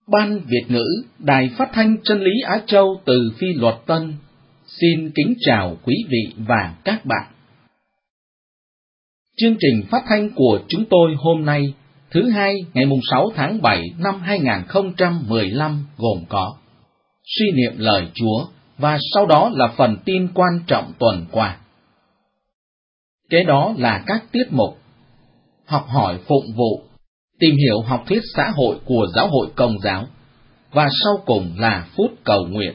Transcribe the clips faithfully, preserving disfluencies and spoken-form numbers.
Ban Việt ngữ Đài Phát thanh Chân lý Á Châu từ Phi Luật Tân xin kính chào quý vị và các bạn. Chương trình phát thanh của chúng tôi hôm nay, thứ hai ngày sáu tháng bảy năm hai nghìn không trăm mười lăm gồm có suy niệm lời Chúa và sau đó là phần tin quan trọng tuần qua. Kế đó là các tiết mục học hỏi phụng vụ, tìm hiểu học thuyết xã hội của Giáo hội Công giáo, và sau cùng là phút cầu nguyện.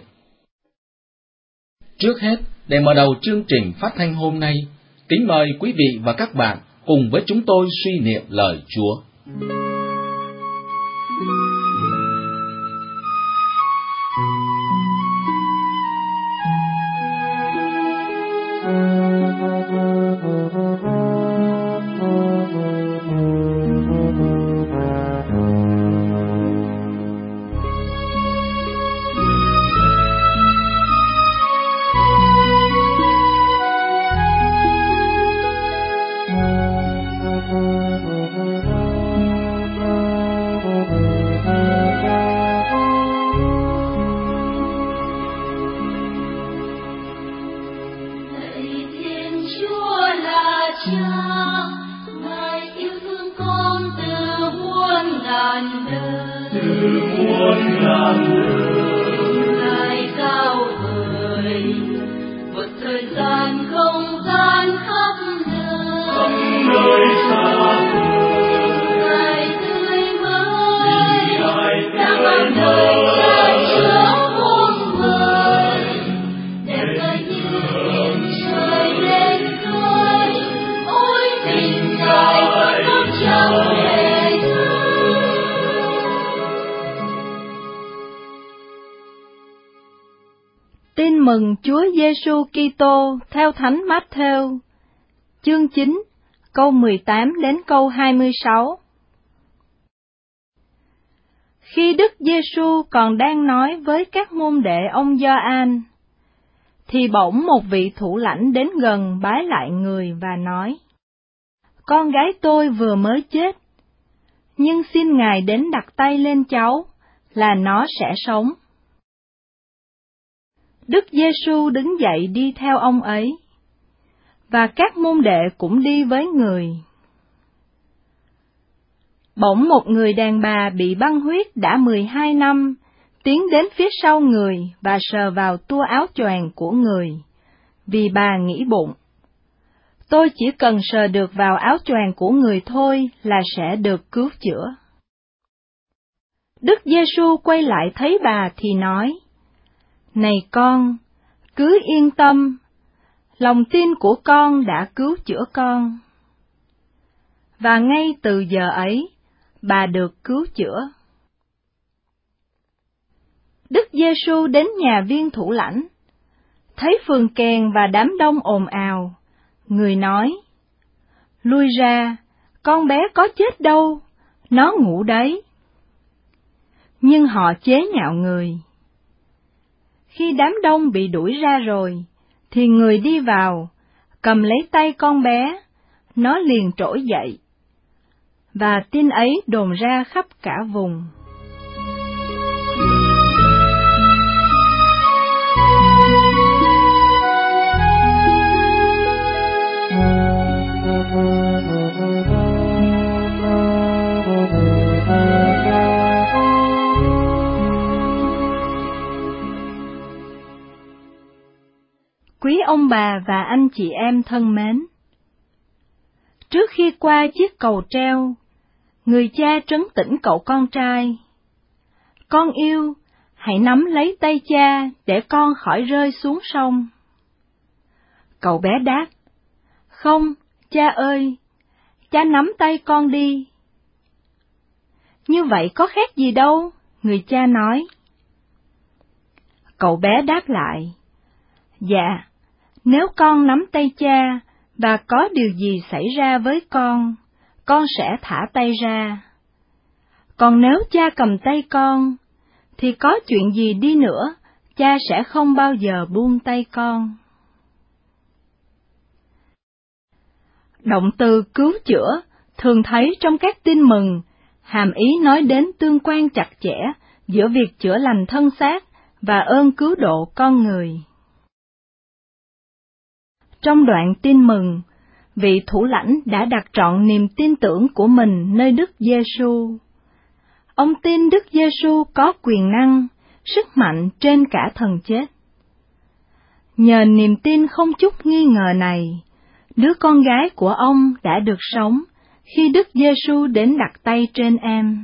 Trước hết, để mở đầu chương trình phát thanh hôm nay, kính mời quý vị và các bạn cùng với chúng tôi suy niệm lời Chúa. Tin mừng Chúa Giêsu Kitô theo Thánh Mát-thêu, chương chín, câu mười tám đến câu hai mươi sáu. Khi Đức Giêsu còn đang nói với các môn đệ ông Gioan, thì bỗng một vị thủ lãnh đến gần bái lại người và nói: Con gái tôi vừa mới chết, nhưng xin Ngài đến đặt tay lên cháu, là nó sẽ sống. Đức Giêsu đứng dậy đi theo ông ấy, và các môn đệ cũng đi với người. Bỗng một người đàn bà bị băng huyết đã mười hai năm, tiến đến phía sau người và sờ vào tua áo choàng của người, vì bà nghĩ bụng: Tôi chỉ cần sờ được vào áo choàng của người thôi là sẽ được cứu chữa. Đức Giêsu quay lại thấy bà thì nói: Này con, cứ yên tâm, lòng tin của con đã cứu chữa con. Và ngay từ giờ ấy, bà được cứu chữa. Đức Giêsu đến nhà viên thủ lãnh, thấy phường kèn và đám đông ồn ào, người nói: Lui ra, con bé có chết đâu, nó ngủ đấy. Nhưng họ chế nhạo người. Khi đám đông bị đuổi ra rồi, thì người đi vào, cầm lấy tay con bé, nó liền trỗi dậy, và tin ấy đồn ra khắp cả vùng. Quý ông bà và anh chị em thân mến, trước khi qua chiếc cầu treo, người cha trấn tĩnh cậu con trai: Con yêu, hãy nắm lấy tay cha để con khỏi rơi xuống sông. Cậu bé đáp: Không, cha ơi, cha nắm tay con đi. Như vậy có khác gì đâu, người cha nói. Cậu bé đáp lại: Dạ, nếu con nắm tay cha và có điều gì xảy ra với con, con sẽ thả tay ra. Còn nếu cha cầm tay con, thì có chuyện gì đi nữa, cha sẽ không bao giờ buông tay con. Động từ cứu chữa thường thấy trong các tin mừng, hàm ý nói đến tương quan chặt chẽ giữa việc chữa lành thân xác và ơn cứu độ con người. Trong đoạn tin mừng, vị thủ lãnh đã đặt trọn niềm tin tưởng của mình nơi Đức Giêsu. Ông tin Đức Giêsu có quyền năng, sức mạnh trên cả thần chết. Nhờ niềm tin không chút nghi ngờ này, đứa con gái của ông đã được sống khi Đức Giêsu đến đặt tay trên em.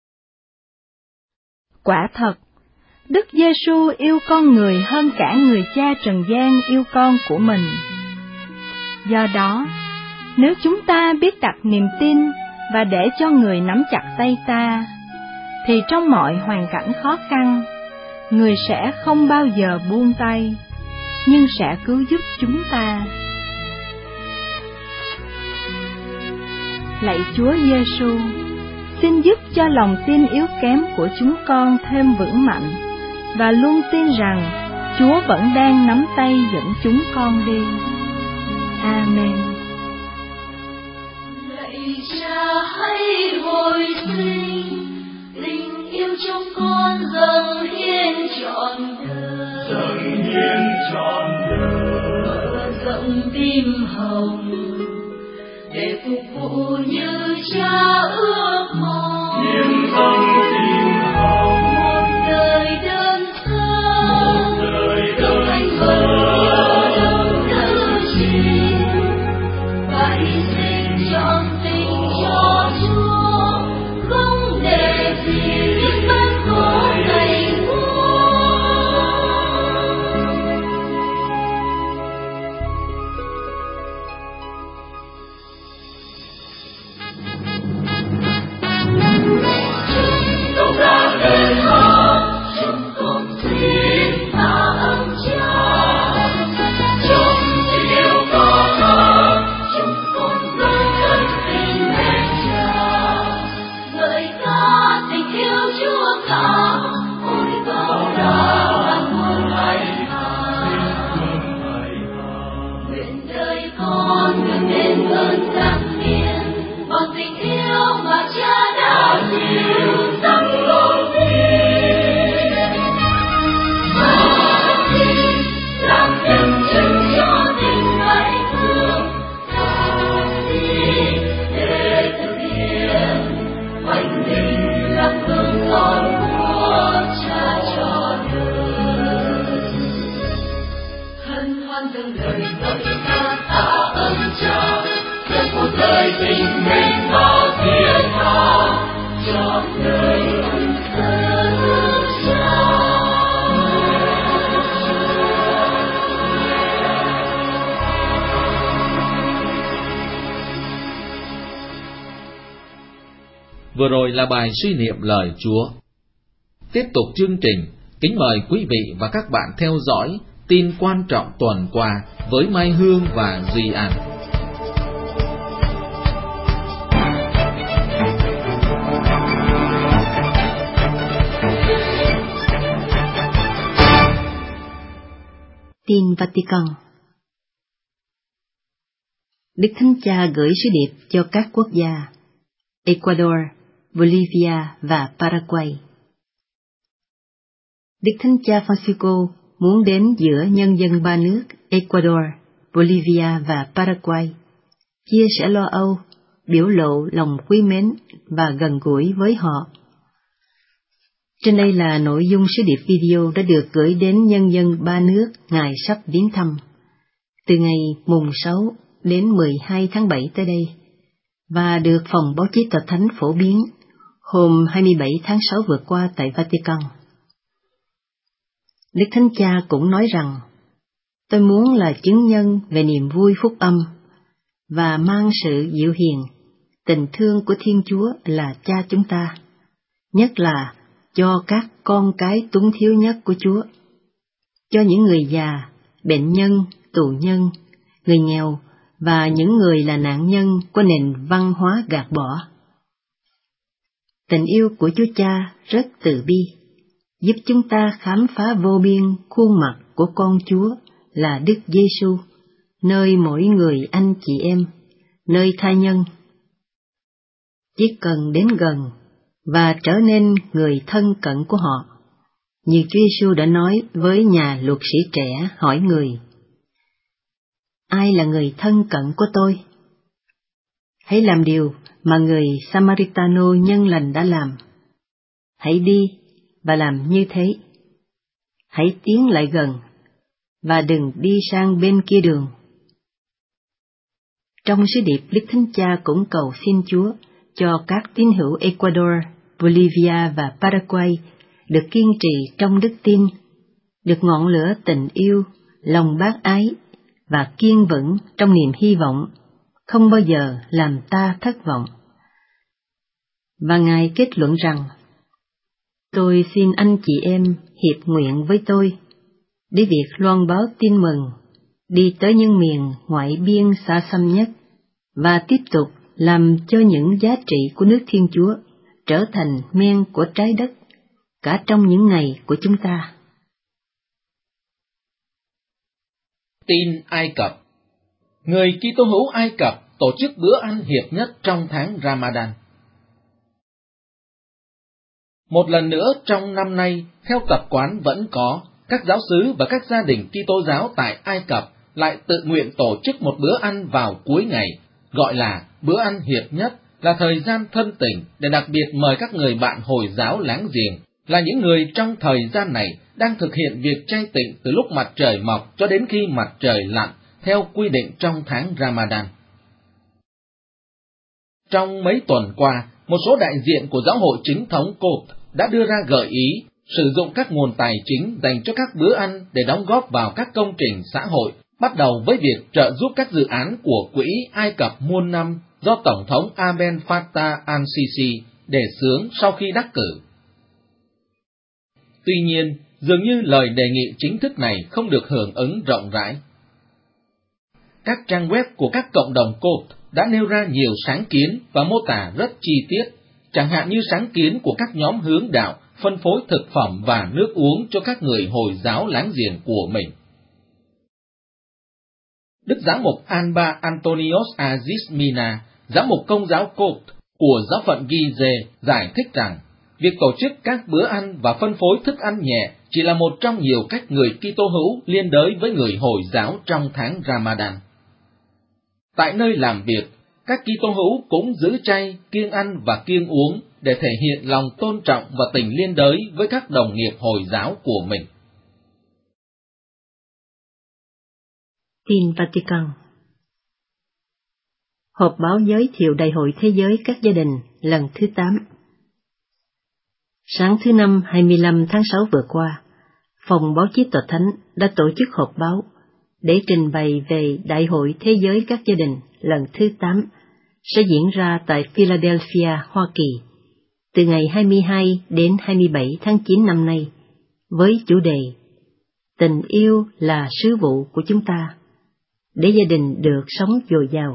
Quả thật, Đức Giêsu yêu con người hơn cả người cha trần gian yêu con của mình. Do đó, nếu chúng ta biết đặt niềm tin và để cho người nắm chặt tay ta, thì trong mọi hoàn cảnh khó khăn, người sẽ không bao giờ buông tay, nhưng sẽ cứu giúp chúng ta. Lạy Chúa Giêsu, xin giúp cho lòng tin yếu kém của chúng con thêm vững mạnh, và luôn tin rằng Chúa vẫn đang nắm tay dẫn chúng con đi. Amen. Lạy Cha hãy hồi sinh, tình yêu trong con dâng hiến trọn đời, dâng hiến trọn đời, mở rộng tim hồng để phục vụ như Cha ước mong. Hiến dâng tim hồng, một đời đơn sơ, một đời đơn sơ, đồng nữ chính và hy sinh trọn tình cho Chúa, không để gì biết bất khổ ngày qua. Chúng ta đến họ, chúng con xin tạ ơn Cha, trong tình yêu có Cha, chúng con dâng chân tình mến Cha, ngợi ca tình yêu Chúa cả, ôi cao đã và muôn hài hà. Nguyện đời con được đến ơn tăng niên, bằng tình yêu mà Cha đã dìu dắt con đi. Và tin làm nhân chứng cho tình ngày thương, và tin để thực hiện hoành hình làm gương con của Cha cho đời. Hân hoan dâng lời ngợi ca tạ ơn Cha, về cuộc đời tình mến và thiết tha, trọn đời ơn thờ Cha. Vừa rồi là bài suy niệm lời Chúa. Tiếp tục chương trình, kính mời quý vị và các bạn theo dõi tin quan trọng tuần qua với Mai Hương và Duy An. Tin Vatican. Đức Thánh Cha gửi sứ điệp cho các quốc gia Ecuador, Bolivia và Paraguay. Đức Thánh Cha Francisco muốn đến giữa nhân dân ba nước Ecuador, Bolivia và Paraguay, chia sẻ lo âu, biểu lộ lòng quý mến và gần gũi với họ. Trên đây là nội dung sứ điệp video đã được gửi đến nhân dân ba nước Ngài sắp viếng thăm, từ ngày mùng sáu đến mười hai tháng bảy tới đây, và được Phòng Báo chí Tòa Thánh phổ biến hôm hai mươi bảy tháng sáu vừa qua tại Vatican. Đức Thánh Cha cũng nói rằng, tôi muốn là chứng nhân về niềm vui phúc âm và mang sự dịu hiền, tình thương của Thiên Chúa là Cha chúng ta, nhất là cho các con cái túng thiếu nhất của Chúa, cho những người già, bệnh nhân, tù nhân, người nghèo và những người là nạn nhân của nền văn hóa gạt bỏ. Tình yêu của Chúa Cha rất từ bi, giúp chúng ta khám phá vô biên khuôn mặt của con Chúa là Đức Giêsu, nơi mỗi người anh chị em, nơi tha nhân. Chỉ cần đến gần và trở nên người thân cận của họ, như Chúa Giêsu đã nói với nhà luật sĩ trẻ hỏi người: ai là người thân cận của tôi? Hãy làm điều mà người Samaritano nhân lành đã làm. Hãy đi và làm như thế. Hãy tiến lại gần và đừng đi sang bên kia đường. Trong sứ điệp, Đức Thánh Cha cũng cầu xin Chúa cho các tín hữu Ecuador, Bolivia và Paraguay được kiên trì trong đức tin, được ngọn lửa tình yêu, lòng bác ái và kiên vững trong niềm hy vọng, không bao giờ làm ta thất vọng. Và Ngài kết luận rằng: tôi xin anh chị em hiệp nguyện với tôi, để việc loan báo tin mừng đi tới những miền ngoại biên xa xăm nhất, và tiếp tục làm cho những giá trị của nước Thiên Chúa trở thành men của trái đất, cả trong những ngày của chúng ta. Tin Ai Cập. Người Kitô hữu Ai Cập tổ chức bữa ăn hiệp nhất trong tháng Ramadan. Một lần nữa trong năm nay, theo tập quán vẫn có, các giáo xứ và các gia đình Kitô giáo tại Ai Cập lại tự nguyện tổ chức một bữa ăn vào cuối ngày, gọi là bữa ăn hiệp nhất, là thời gian thân tình để đặc biệt mời các người bạn Hồi giáo láng giềng, là những người trong thời gian này đang thực hiện việc chay tịnh từ lúc mặt trời mọc cho đến khi mặt trời lặn, theo quy định trong tháng Ramadan. Trong mấy tuần qua, một số đại diện của giáo hội chính thống Copte đã đưa ra gợi ý sử dụng các nguồn tài chính dành cho các bữa ăn để đóng góp vào các công trình xã hội, bắt đầu với việc trợ giúp các dự án của Quỹ Ai Cập muôn năm do Tổng thống Abdel Fattah al-Sisi đề xướng sau khi đắc cử. Tuy nhiên, dường như lời đề nghị chính thức này không được hưởng ứng rộng rãi. Các trang web của các cộng đồng Copte đã nêu ra nhiều sáng kiến và mô tả rất chi tiết, chẳng hạn như sáng kiến của các nhóm hướng đạo phân phối thực phẩm và nước uống cho các người Hồi giáo láng giềng của mình. Đức Giám mục Anba Antonios Aziz Mina, Giám mục Công giáo Copte của giáo phận Gizeh, giải thích rằng, việc tổ chức các bữa ăn và phân phối thức ăn nhẹ chỉ là một trong nhiều cách người Kitô hữu liên đới với người Hồi giáo trong tháng Ramadan. Tại nơi làm việc, các Kitô hữu cũng giữ chay, kiêng ăn và kiêng uống để thể hiện lòng tôn trọng và tình liên đới với các đồng nghiệp Hồi giáo của mình. Tin Vatican. Họp báo giới thiệu Đại hội Thế giới các gia đình lần thứ tám. Sáng thứ Năm hai mươi lăm tháng sáu vừa qua, Phòng Báo chí Tòa Thánh đã tổ chức họp báo để trình bày về Đại hội Thế giới các gia đình lần thứ tám sẽ diễn ra tại Philadelphia, Hoa Kỳ, từ ngày hai mươi hai đến hai mươi bảy tháng chín năm nay, với chủ đề Tình yêu là sứ vụ của chúng ta, để gia đình được sống dồi dào.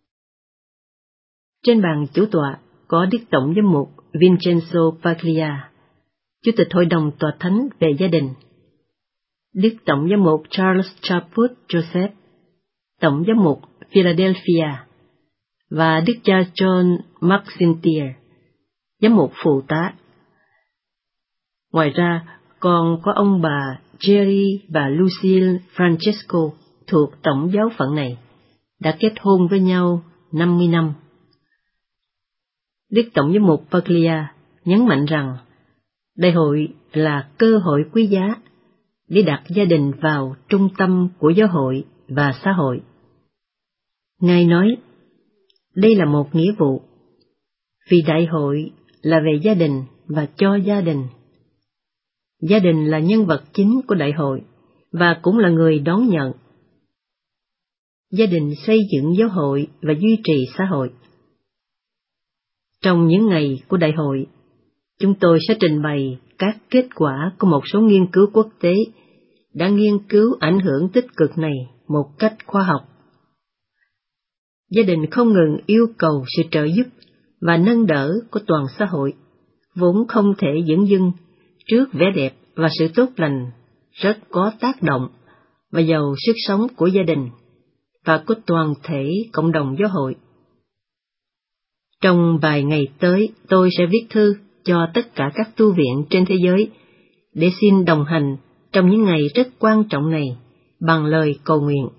Trên bàn chủ tọa có Đức Tổng giám mục Vincenzo Paglia, Chủ tịch Hội đồng Tòa Thánh về gia đình, Đức Tổng giám mục Charles Chaput Joseph, Tổng giám mục Philadelphia, và Đức cha John McIntyre, giám mục phụ tá. Ngoài ra, còn có ông bà Jerry và Lucille Francesco thuộc tổng giáo phận này, đã kết hôn với nhau năm mươi năm. Đức Tổng giám mục Paglia nhấn mạnh rằng, đại hội là cơ hội quý giá để đặt gia đình vào trung tâm của giáo hội và xã hội. Ngài nói, đây là một nghĩa vụ, vì đại hội là về gia đình và cho gia đình. Gia đình là nhân vật chính của đại hội và cũng là người đón nhận. Gia đình xây dựng giáo hội và duy trì xã hội. Trong những ngày của đại hội, chúng tôi sẽ trình bày các kết quả của một số nghiên cứu quốc tế đã nghiên cứu ảnh hưởng tích cực này một cách khoa học. Gia đình không ngừng yêu cầu sự trợ giúp và nâng đỡ của toàn xã hội, vốn không thể dửng dưng trước vẻ đẹp và sự tốt lành rất có tác động và giàu sức sống của gia đình và của toàn thể cộng đồng giáo hội. Trong vài ngày tới, tôi sẽ viết thư cho tất cả các tu viện trên thế giới để xin đồng hành trong những ngày rất quan trọng này bằng lời cầu nguyện.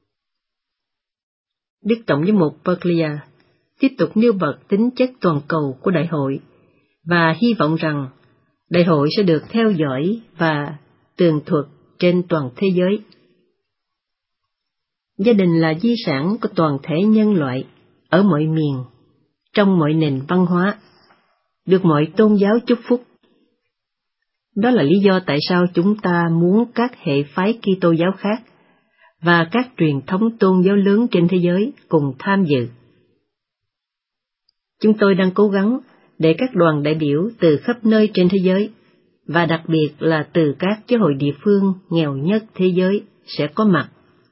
Đức Tổng giám mục Berkeley tiếp tục nêu bật tính chất toàn cầu của đại hội và hy vọng rằng đại hội sẽ được theo dõi và tường thuật trên toàn thế giới. Gia đình là di sản của toàn thể nhân loại ở mọi miền, trong mọi nền văn hóa, được mọi tôn giáo chúc phúc. Đó là lý do tại sao chúng ta muốn các hệ phái Kitô giáo khác và các truyền thống tôn giáo lớn trên thế giới cùng tham dự. Chúng tôi đang cố gắng để các đoàn đại biểu từ khắp nơi trên thế giới, và đặc biệt là từ các giáo hội địa phương nghèo nhất thế giới sẽ có mặt.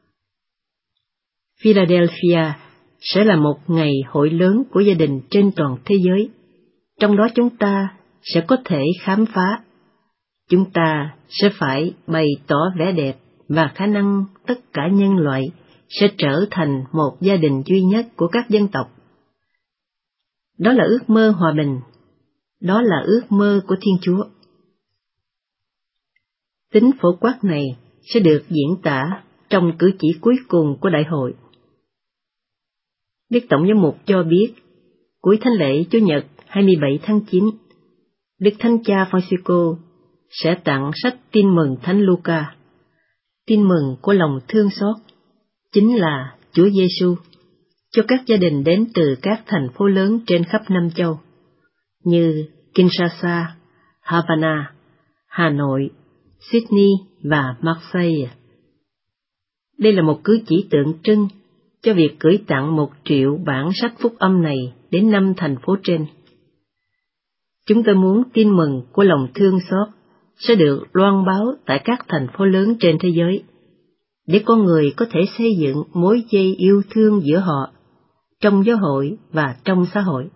Philadelphia sẽ là một ngày hội lớn của gia đình trên toàn thế giới, trong đó chúng ta sẽ có thể khám phá. Chúng ta sẽ phải bày tỏ vẻ đẹp và khả năng tất cả nhân loại sẽ trở thành một gia đình duy nhất của các dân tộc. Đó là ước mơ hòa bình, đó là ước mơ của Thiên Chúa. Tính phổ quát này sẽ được diễn tả trong cử chỉ cuối cùng của đại hội. Đức Tổng giám mục cho biết, cuối thánh lễ Chủ nhật hai mươi bảy tháng chín, Đức Thánh Cha Francisco sẽ tặng sách Tin mừng Thánh Luca, tin mừng của lòng thương xót, chính là Chúa Giêsu, cho các gia đình đến từ các thành phố lớn trên khắp Nam châu, như Kinshasa, Havana, Hà Nội, Sydney và Marseille. Đây là một cử chỉ tượng trưng cho việc gửi tặng một triệu bản sách phúc âm này đến năm thành phố trên. Chúng tôi muốn tin mừng của lòng thương xót sẽ được loan báo tại các thành phố lớn trên thế giới, để con người có thể xây dựng mối dây yêu thương giữa họ, trong giáo hội và trong xã hội.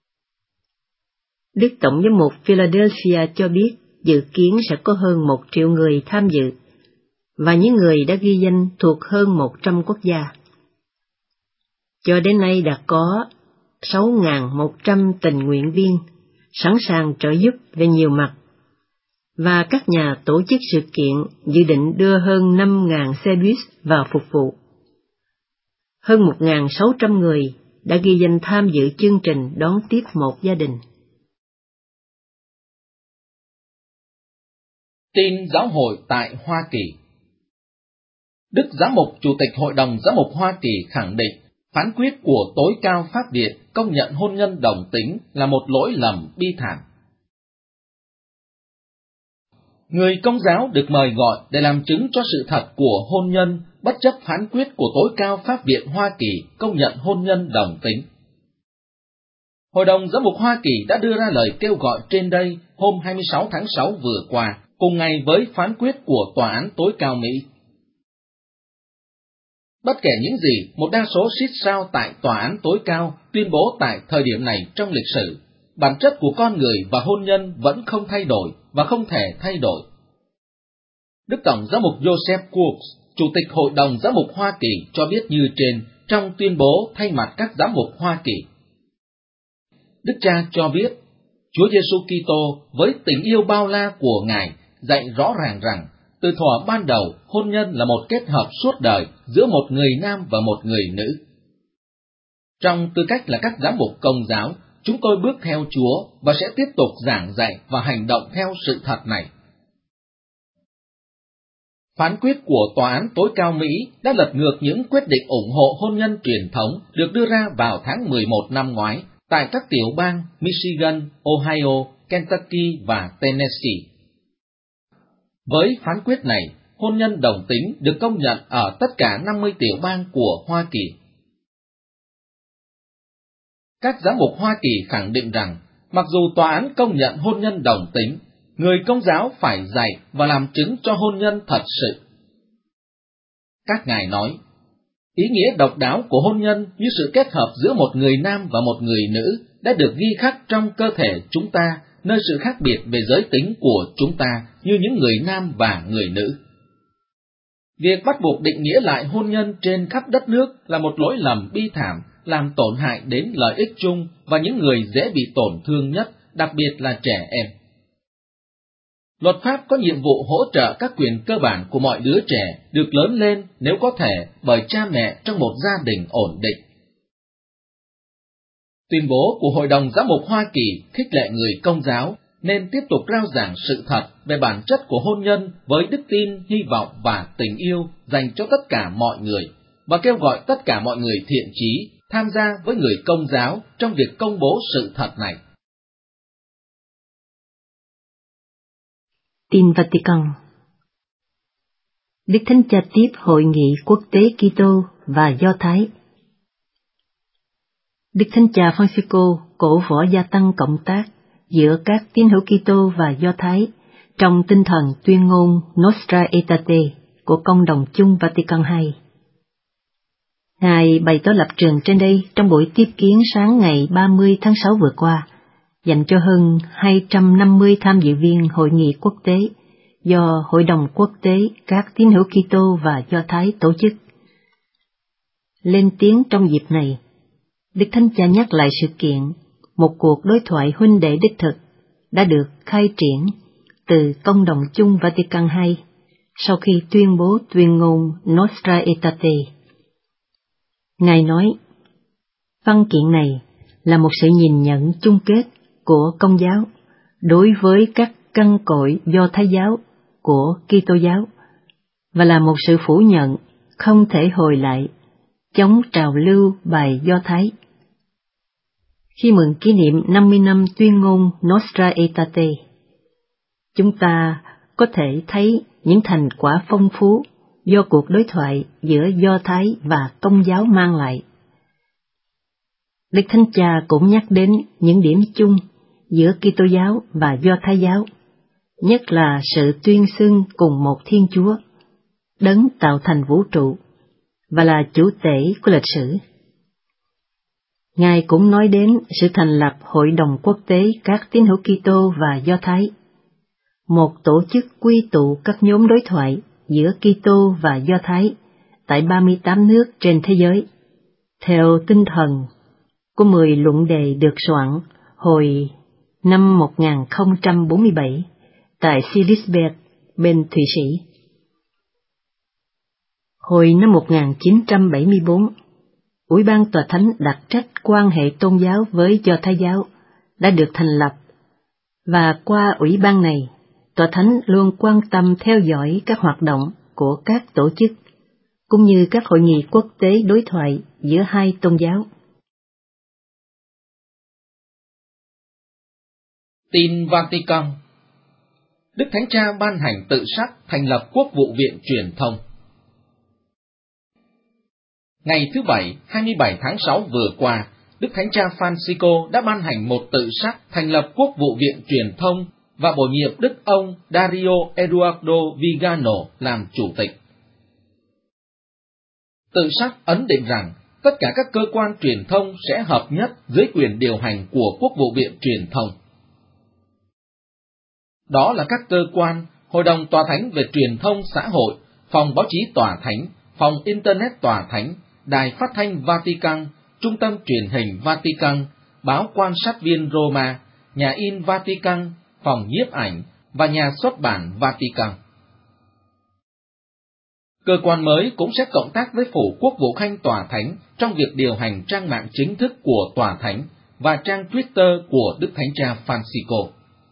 Đức Tổng giám mục Philadelphia cho biết dự kiến sẽ có hơn một triệu người tham dự, và những người đã ghi danh thuộc hơn một trăm quốc gia. Cho đến nay đã có sáu nghìn một trăm tình nguyện viên sẵn sàng trợ giúp về nhiều mặt, và các nhà tổ chức sự kiện dự định đưa hơn năm nghìn xe buýt vào phục vụ. Hơn một nghìn sáu trăm người đã ghi danh tham dự chương trình đón tiếp một gia đình. Tin giáo hội tại Hoa Kỳ. Đức Giám mục Chủ tịch Hội đồng Giám mục Hoa Kỳ khẳng định phán quyết của tối cao Pháp Viện công nhận hôn nhân đồng tính là một lỗi lầm bi thảm. Người Công giáo được mời gọi để làm chứng cho sự thật của hôn nhân bất chấp phán quyết của tối cao Pháp Viện Hoa Kỳ công nhận hôn nhân đồng tính. Hội đồng Giám mục Hoa Kỳ đã đưa ra lời kêu gọi trên đây hôm hai mươi sáu tháng sáu vừa qua, cùng ngày với phán quyết của Tòa án tối cao Mỹ. Bất kể những gì một đa số xít sao tại Tòa án tối cao tuyên bố tại thời điểm này trong lịch sử, bản chất của con người và hôn nhân vẫn không thay đổi và không thể thay đổi. Đức Tổng giám mục Joseph Cook, Chủ tịch Hội đồng Giám mục Hoa Kỳ cho biết như trên trong tuyên bố thay mặt các giám mục Hoa Kỳ. Đức cha cho biết, Chúa Giêsu Kitô với tình yêu bao la của Ngài dạy rõ ràng rằng từ thuở ban đầu hôn nhân là một kết hợp suốt đời giữa một người nam và một người nữ. Trong tư cách là các giám mục Công giáo, chúng tôi bước theo Chúa và sẽ tiếp tục giảng dạy và hành động theo sự thật này. Phán quyết của Tòa án tối cao Mỹ đã lật ngược những quyết định ủng hộ hôn nhân truyền thống được đưa ra vào tháng mười một năm ngoái tại các tiểu bang Michigan, Ohio, Kentucky và Tennessee. Với phán quyết này, hôn nhân đồng tính được công nhận ở tất cả năm mươi tiểu bang của Hoa Kỳ. Các giám mục Hoa Kỳ khẳng định rằng, mặc dù tòa án công nhận hôn nhân đồng tính, người Công giáo phải dạy và làm chứng cho hôn nhân thật sự. Các ngài nói, ý nghĩa độc đáo của hôn nhân như sự kết hợp giữa một người nam và một người nữ đã được ghi khắc trong cơ thể chúng ta, nơi sự khác biệt về giới tính của chúng ta như những người nam và người nữ. Việc bắt buộc định nghĩa lại hôn nhân trên khắp đất nước là một lỗi lầm bi thảm, làm tổn hại đến lợi ích chung và những người dễ bị tổn thương nhất, đặc biệt là trẻ em. Luật pháp có nhiệm vụ hỗ trợ các quyền cơ bản của mọi đứa trẻ được lớn lên nếu có thể bởi cha mẹ trong một gia đình ổn định. Tuyên bố của Hội đồng Giám mục Hoa Kỳ khích lệ người Công giáo nên tiếp tục rao giảng sự thật về bản chất của hôn nhân với đức tin, hy vọng và tình yêu dành cho tất cả mọi người, và kêu gọi tất cả mọi người thiện chí tham gia với người Công giáo trong việc công bố sự thật này. Tin Vatican. Đức Thánh Cha tiếp Hội nghị Quốc tế Kitô và Do Thái. Đức Thánh Cha Francisco cổ võ gia tăng cộng tác giữa các tín hữu Kitô và Do Thái trong tinh thần tuyên ngôn Nostra Aetate của Công đồng chung Vatican hai. Ngài bày tỏ lập trường trên đây trong buổi tiếp kiến sáng ngày ba mươi tháng sáu vừa qua, dành cho hơn hai trăm năm mươi tham dự viên hội nghị quốc tế do Hội đồng Quốc tế các tín hữu Kitô và Do Thái tổ chức. Lên tiếng trong dịp này, Đức Thánh Cha nhắc lại sự kiện một cuộc đối thoại huynh đệ đích thực đã được khai triển từ Công đồng chung Vatican hai sau khi tuyên bố tuyên ngôn Nostra Aetate. Ngài nói, văn kiện này là một sự nhìn nhận chung kết của Công giáo đối với các căn cội Do Thái giáo của Kitô giáo, và là một sự phủ nhận không thể hồi lại chống trào lưu bài Do Thái. Khi mừng kỷ niệm năm mươi năm tuyên ngôn Nostra Aetate, chúng ta có thể thấy những thành quả phong phú do cuộc đối thoại giữa Do Thái và Công giáo mang lại. Đức Thánh Cha cũng nhắc đến những điểm chung giữa Kitô giáo và Do Thái giáo, nhất là sự tuyên xưng cùng một Thiên Chúa, đấng tạo thành vũ trụ, và là chủ tể của lịch sử. Ngài cũng nói đến sự thành lập Hội đồng Quốc tế các tín hữu Kitô và Do Thái, một tổ chức quy tụ các nhóm đối thoại giữa Kitô và Do Thái tại ba mươi tám nước trên thế giới, theo tinh thần của mười luận đề được soạn hồi năm một nghìn không trăm bốn mươi bảy tại Silisberg, bên Thụy Sĩ. Hồi năm một nghìn chín trăm bảy mươi bốn, Ủy ban Tòa Thánh đặc trách quan hệ tôn giáo với Do Thái giáo đã được thành lập, và qua ủy ban này, Tòa Thánh luôn quan tâm theo dõi các hoạt động của các tổ chức, cũng như các hội nghị quốc tế đối thoại giữa hai tôn giáo. Tin Vatican. Đức Thánh Cha ban hành tự sắc thành lập Quốc vụ viện truyền thông. Ngày thứ Bảy, hai mươi bảy tháng sáu vừa qua, Đức Thánh Cha Francisco đã ban hành một tự sắc thành lập Quốc vụ viện truyền thông và bổ nhiệm Đức ông Dario Eduardo Vigano làm chủ tịch. Tự sắc ấn định rằng tất cả các cơ quan truyền thông sẽ hợp nhất dưới quyền điều hành của Quốc vụ viện truyền thông. Đó là các cơ quan, Hội đồng Tòa Thánh về truyền thông xã hội, Phòng báo chí Tòa Thánh, Phòng Internet Tòa Thánh, Đài Phát thanh Vatican, Trung tâm Truyền hình Vatican, Báo Quan sát viên Roma, Nhà in Vatican, Phòng nhiếp ảnh và Nhà xuất bản Vatican. Cơ quan mới cũng sẽ cộng tác với Phủ Quốc vụ Khanh Tòa Thánh trong việc điều hành trang mạng chính thức của Tòa Thánh và trang Twitter của Đức Thánh Cha Francisco.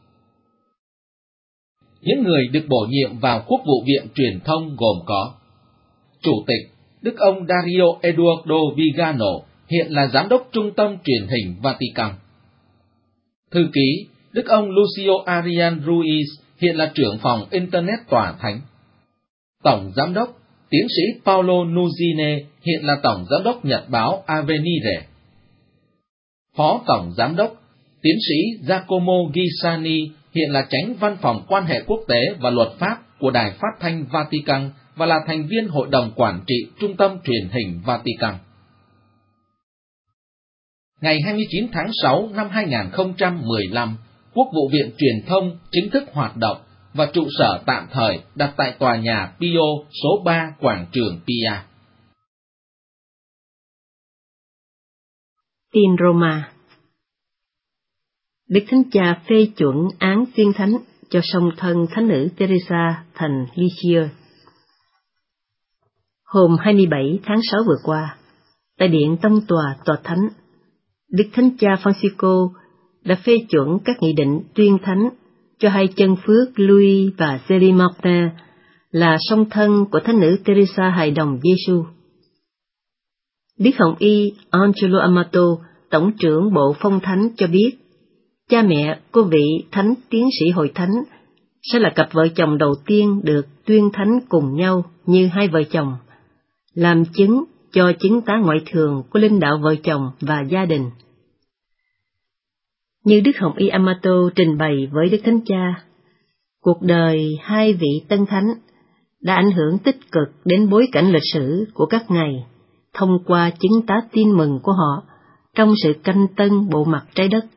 Những người được bổ nhiệm vào Quốc vụ viện truyền thông gồm có Chủ tịch Đức ông Dario Eduardo Vigano, hiện là Giám đốc Trung tâm Truyền hình Vatican. Thư ký Đức ông Lucio Arian Ruiz, hiện là trưởng phòng Internet Tòa Thánh. Tổng Giám đốc Tiến sĩ Paolo Nuzine, hiện là Tổng Giám đốc Nhật báo Avvenire. Phó Tổng Giám đốc Tiến sĩ Giacomo Gisani, hiện là Chánh Văn phòng Quan hệ Quốc tế và Luật pháp của Đài Phát thanh Vatican và là thành viên Hội đồng Quản trị Trung tâm Truyền hình Vatican. Ngày hai mươi chín tháng sáu năm hai nghìn không trăm mười lăm, Quốc vụ viện truyền thông chính thức hoạt động và trụ sở tạm thời đặt tại tòa nhà Pio số ba quảng trường Pia. Tin Roma. Đức Thánh Cha phê chuẩn án tuyên thánh cho song thân Thánh nữ Teresa thành Lisieux. Hôm hai mươi bảy tháng sáu vừa qua, tại Điện Tông Tòa Tòa Thánh, Đức Thánh Cha Francisco đã phê chuẩn các nghị định tuyên thánh cho hai chân phước Louis và Zélie Martin là song thân của Thánh nữ Teresa Hài Đồng Giêsu. Đức Hồng Y Angelo Amato, Tổng trưởng Bộ Phong Thánh cho biết, cha mẹ của vị Thánh Tiến sĩ Hội Thánh sẽ là cặp vợ chồng đầu tiên được tuyên thánh cùng nhau như hai vợ chồng, làm chứng cho chứng tá ngoại thường của linh đạo vợ chồng và gia đình. Như Đức Hồng Y Amato trình bày với Đức Thánh Cha, cuộc đời hai vị tân thánh đã ảnh hưởng tích cực đến bối cảnh lịch sử của các ngài thông qua chứng tá tin mừng của họ trong sự canh tân bộ mặt trái đất.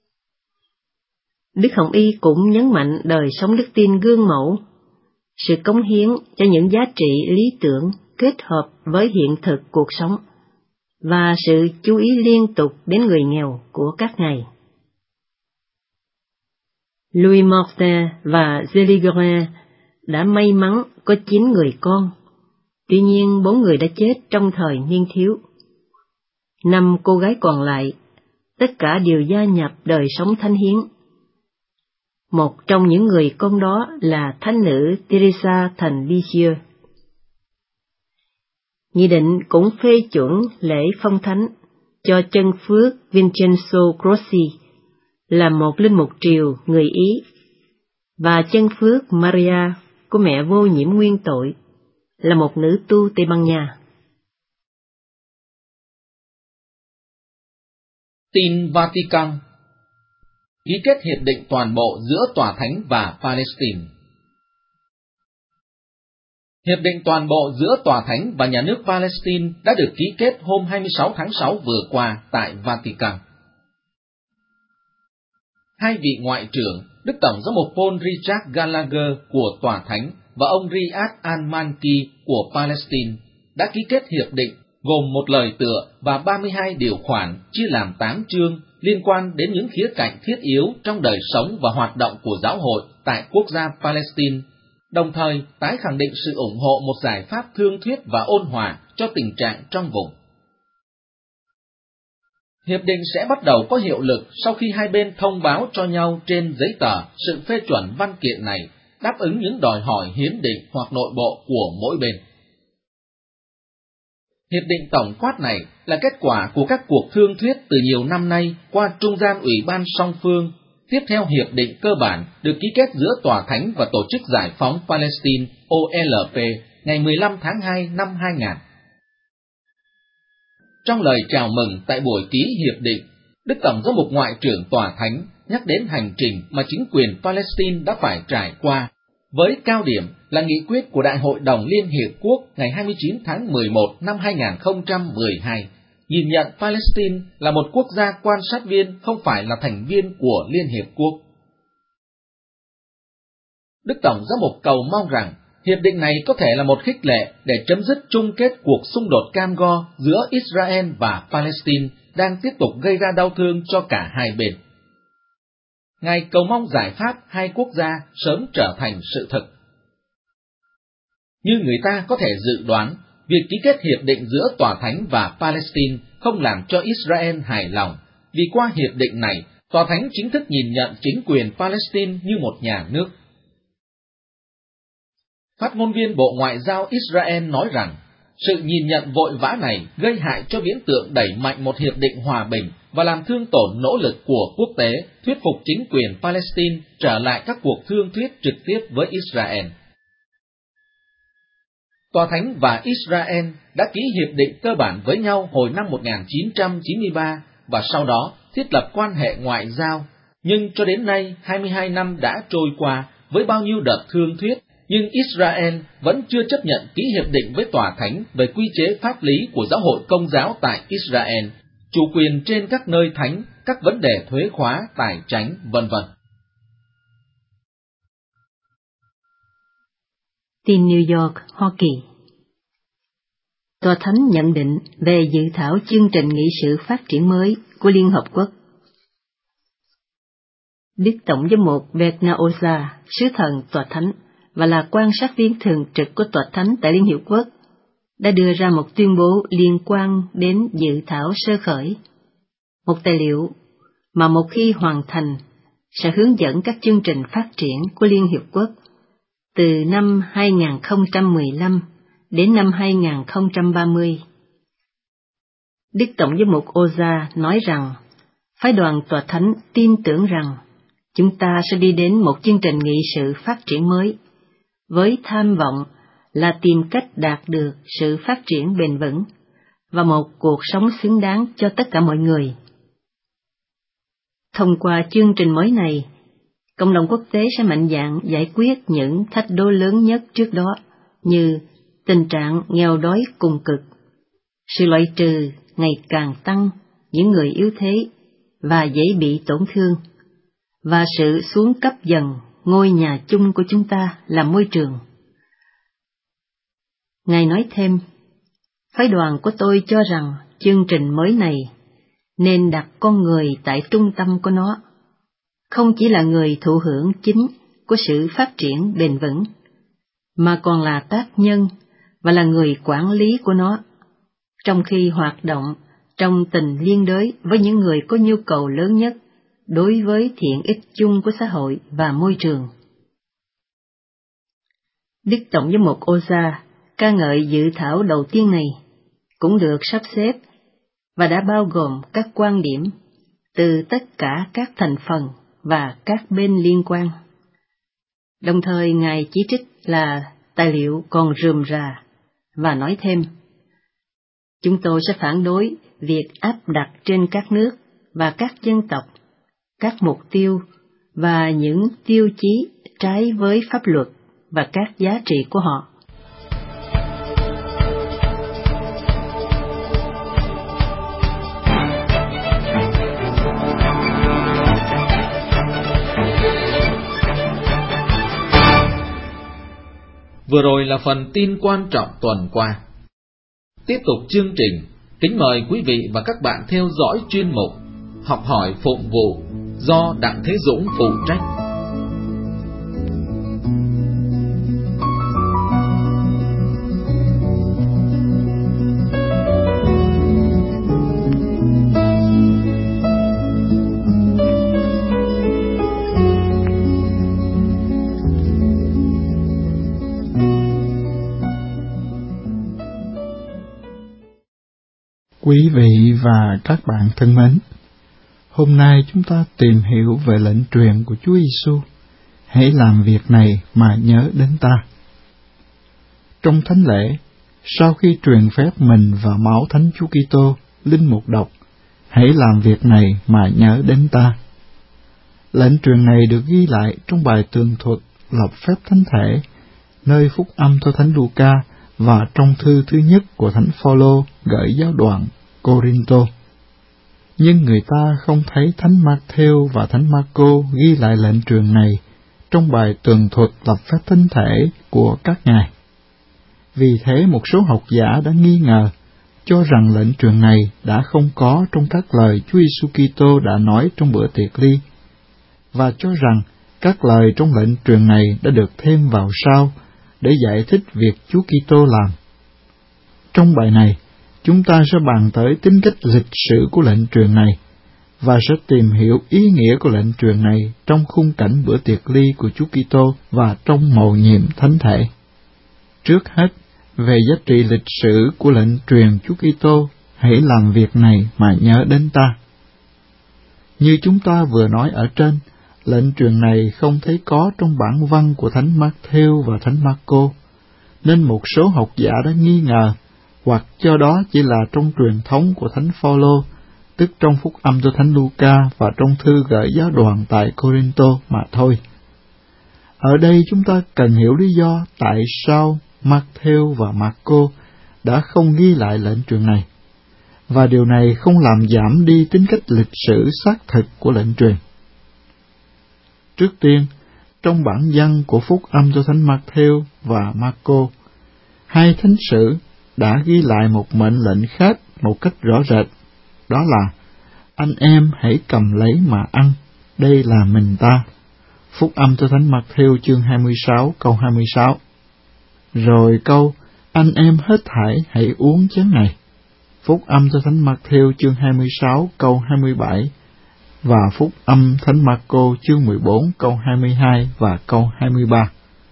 Đức Hồng Y cũng nhấn mạnh đời sống đức tin gương mẫu, sự cống hiến cho những giá trị lý tưởng kết hợp với hiện thực cuộc sống, và sự chú ý liên tục đến người nghèo của các ngài. Louis Martin và Zélie Guérin đã may mắn có chín người con, tuy nhiên bốn người đã chết trong thời niên thiếu. Năm cô gái còn lại, tất cả đều gia nhập đời sống thánh hiến. Một trong những người con đó là Thánh nữ Teresa thành Lisieux. Nghị định cũng phê chuẩn lễ phong thánh cho chân phước Vincenzo Grossi là một linh mục triều người Ý, và chân phước Maria của mẹ vô nhiễm nguyên tội là một nữ tu Tây Ban Nha. Tin Vatican. Ký kết hiệp định toàn bộ giữa Tòa Thánh và Palestine. Hiệp định toàn bộ giữa Tòa Thánh và nhà nước Palestine đã được ký kết hôm hai mươi sáu tháng sáu vừa qua tại Vatican. Hai vị Ngoại trưởng, Đức Tổng giám mục Paul Richard Gallagher của Tòa Thánh và ông Riyad al-Malki của Palestine đã ký kết hiệp định gồm một lời tựa và ba mươi hai điều khoản chia làm tám chương liên quan đến những khía cạnh thiết yếu trong đời sống và hoạt động của giáo hội tại quốc gia Palestine, đồng thời tái khẳng định sự ủng hộ một giải pháp thương thuyết và ôn hòa cho tình trạng trong vùng. Hiệp định sẽ bắt đầu có hiệu lực sau khi hai bên thông báo cho nhau trên giấy tờ sự phê chuẩn văn kiện này đáp ứng những đòi hỏi hiến định hoặc nội bộ của mỗi bên. Hiệp định tổng quát này là kết quả của các cuộc thương thuyết từ nhiều năm nay qua trung gian ủy ban song phương, tiếp theo hiệp định cơ bản được ký kết giữa Tòa Thánh và Tổ chức Giải phóng Palestine O L P ngày mười lăm tháng hai năm hai nghìn. Trong lời chào mừng tại buổi ký hiệp định, Đức Tổng giám mục Ngoại trưởng Tòa Thánh nhắc đến hành trình mà chính quyền Palestine đã phải trải qua, với cao điểm là nghị quyết của Đại hội đồng Liên Hiệp Quốc ngày hai mươi chín tháng mười một năm hai nghìn không trăm mười hai, nhìn nhận Palestine là một quốc gia quan sát viên không phải là thành viên của Liên Hiệp Quốc. Đức Tổng giám mục cầu mong rằng hiệp định này có thể là một khích lệ để chấm dứt chung kết cuộc xung đột cam go giữa Israel và Palestine đang tiếp tục gây ra đau thương cho cả hai bên. Ngài cầu mong giải pháp hai quốc gia sớm trở thành sự thực. Như người ta có thể dự đoán, việc ký kết hiệp định giữa Tòa Thánh và Palestine không làm cho Israel hài lòng, vì qua hiệp định này, Tòa Thánh chính thức nhìn nhận chính quyền Palestine như một nhà nước. Phát ngôn viên Bộ Ngoại giao Israel nói rằng, sự nhìn nhận vội vã này gây hại cho viễn tượng đẩy mạnh một hiệp định hòa bình và làm thương tổn nỗ lực của quốc tế thuyết phục chính quyền Palestine trở lại các cuộc thương thuyết trực tiếp với Israel. Tòa Thánh và Israel đã ký hiệp định cơ bản với nhau hồi năm một nghìn chín trăm chín mươi ba và sau đó thiết lập quan hệ ngoại giao, nhưng cho đến nay hai mươi hai năm đã trôi qua với bao nhiêu đợt thương thuyết, nhưng Israel vẫn chưa chấp nhận ký hiệp định với Tòa Thánh về quy chế pháp lý của giáo hội Công giáo tại Israel, chủ quyền trên các nơi thánh, các vấn đề thuế khóa, tài chánh, vân vân. Tin New York, Hoa Kỳ. Tòa Thánh nhận định về dự thảo chương trình nghị sự phát triển mới của Liên Hợp Quốc. Đức Tổng giám mục Vergnaosa, sứ thần Tòa Thánh và là quan sát viên thường trực của Tòa Thánh tại Liên Hiệp Quốc, đã đưa ra một tuyên bố liên quan đến dự thảo sơ khởi, một tài liệu mà một khi hoàn thành sẽ hướng dẫn các chương trình phát triển của Liên Hiệp Quốc từ năm hai nghìn không trăm mười lăm đến năm hai nghìn không trăm ba mươi. Đức Tổng giám mục Oza nói rằng, phái đoàn Tòa Thánh tin tưởng rằng chúng ta sẽ đi đến một chương trình nghị sự phát triển mới, với tham vọng là tìm cách đạt được sự phát triển bền vững và một cuộc sống xứng đáng cho tất cả mọi người. Thông qua chương trình mới này, cộng đồng quốc tế sẽ mạnh dạn giải quyết những thách đố lớn nhất trước đó, như tình trạng nghèo đói cùng cực, sự loại trừ ngày càng tăng những người yếu thế và dễ bị tổn thương, và sự xuống cấp dần ngôi nhà chung của chúng ta là môi trường. Ngài nói thêm, phái đoàn của tôi cho rằng chương trình mới này nên đặt con người tại trung tâm của nó, không chỉ là người thụ hưởng chính của sự phát triển bền vững, mà còn là tác nhân và là người quản lý của nó, trong khi hoạt động trong tình liên đới với những người có nhu cầu lớn nhất đối với thiện ích chung của xã hội và môi trường. Đức Tổng giám mục Oza ca ngợi dự thảo đầu tiên này cũng được sắp xếp và đã bao gồm các quan điểm từ tất cả các thành phần và các bên liên quan. Đồng thời Ngài chỉ trích là tài liệu còn rườm rà và nói thêm, chúng tôi sẽ phản đối việc áp đặt trên các nước và các dân tộc các mục tiêu và những tiêu chí trái với pháp luật và các giá trị của họ. Vừa rồi là phần tin quan trọng tuần qua. Tiếp tục chương trình, kính mời quý vị và các bạn theo dõi chuyên mục Học hỏi phụng vụ do Đặng Thế Dũng phụ trách. Quý vị và các bạn thân mến, hôm nay chúng ta tìm hiểu về lệnh truyền của Chúa Giêsu: hãy làm việc này mà nhớ đến ta. Trong thánh lễ, sau khi truyền phép mình và máu Thánh Chúa Kitô, linh mục đọc: hãy làm việc này mà nhớ đến ta. Lệnh truyền này được ghi lại trong bài tường thuật lập phép thánh thể, nơi phúc âm theo Thánh Luca và trong thư thứ nhất của Thánh Phaolô gửi giáo đoàn Cô-rinh-tô. Nhưng người ta không thấy Thánh Mác-thêu và Thánh Mác-cô ghi lại lệnh truyền này trong bài tường thuật lập phép thánh thể của các ngài. Vì thế một số học giả đã nghi ngờ, cho rằng lệnh truyền này đã không có trong các lời Chúa Giêsu Kitô đã nói trong bữa tiệc ly, và cho rằng các lời trong lệnh truyền này đã được thêm vào sau để giải thích việc Chúa Kitô làm. Trong bài này, chúng ta sẽ bàn tới tính cách lịch sử của lệnh truyền này, và sẽ tìm hiểu ý nghĩa của lệnh truyền này trong khung cảnh bữa tiệc ly của Chúa Kitô và trong mầu nhiệm thánh thể. Trước hết, về giá trị lịch sử của lệnh truyền Chúa Kitô: hãy làm việc này mà nhớ đến ta. Như chúng ta vừa nói ở trên, lệnh truyền này không thấy có trong bản văn của Thánh Mác-thêu và Thánh Mác-cô, nên một số học giả đã nghi ngờ, hoặc cho đó chỉ là trong truyền thống của Thánh Phaolô, tức trong phúc âm cho Thánh Luca và trong thư gửi giáo đoàn tại Cô-rinh-tô mà thôi. Ở đây chúng ta cần hiểu lý do tại sao Mác-thêu và Mác-cô đã không ghi lại lệnh truyền này, và điều này không làm giảm đi tính cách lịch sử xác thực của lệnh truyền. Trước tiên, trong bản văn của phúc âm cho Thánh Mác-thêu và Mác-cô, hai thánh sử đã ghi lại một mệnh lệnh khác một cách rõ rệt, đó là: anh em hãy cầm lấy mà ăn, đây là mình ta. Phúc âm cho Thánh Matthew chương hai mươi sáu câu hai mươi sáu. Rồi câu anh em hết thảy hãy uống chén này. Phúc âm cho Thánh Matthew chương hai mươi sáu câu hai mươi bảy và Phúc âm Thánh Marco chương mười bốn câu hai mươi hai và câu hai mươi ba.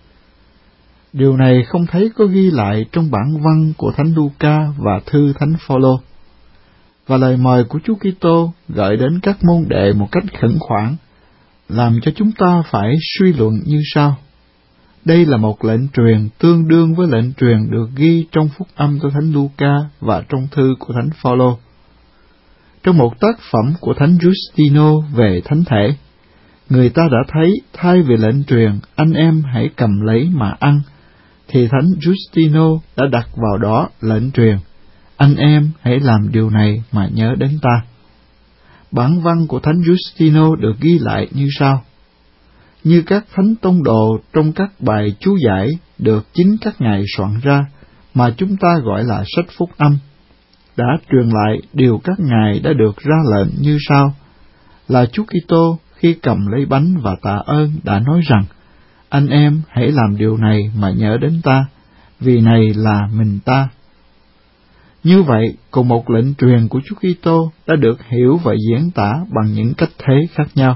Điều này không thấy có ghi lại trong bản văn của Thánh Luca và thư Thánh Phaolô. Và lời mời của Chúa Kitô gợi đến các môn đệ một cách khẩn khoản, làm cho chúng ta phải suy luận như sau. Đây là một lệnh truyền tương đương với lệnh truyền được ghi trong Phúc âm của Thánh Luca và trong thư của Thánh Phaolô. Trong một tác phẩm của Thánh Giustino về Thánh Thể, người ta đã thấy thay vì lệnh truyền anh em hãy cầm lấy mà ăn, thì Thánh Giustino đã đặt vào đó lệnh truyền anh em hãy làm điều này mà nhớ đến ta. Bản văn của Thánh Giustino được ghi lại như sau. Như các thánh tông đồ trong các bài chú giải được chính các ngài soạn ra, mà chúng ta gọi là sách Phúc âm, đã truyền lại điều các ngài đã được ra lệnh như sau, là Chúa Kitô khi cầm lấy bánh và tạ ơn đã nói rằng, anh em hãy làm điều này mà nhớ đến ta, vì này là mình ta. Như vậy, cùng một lệnh truyền của Chúa Kitô đã được hiểu và diễn tả bằng những cách thế khác nhau.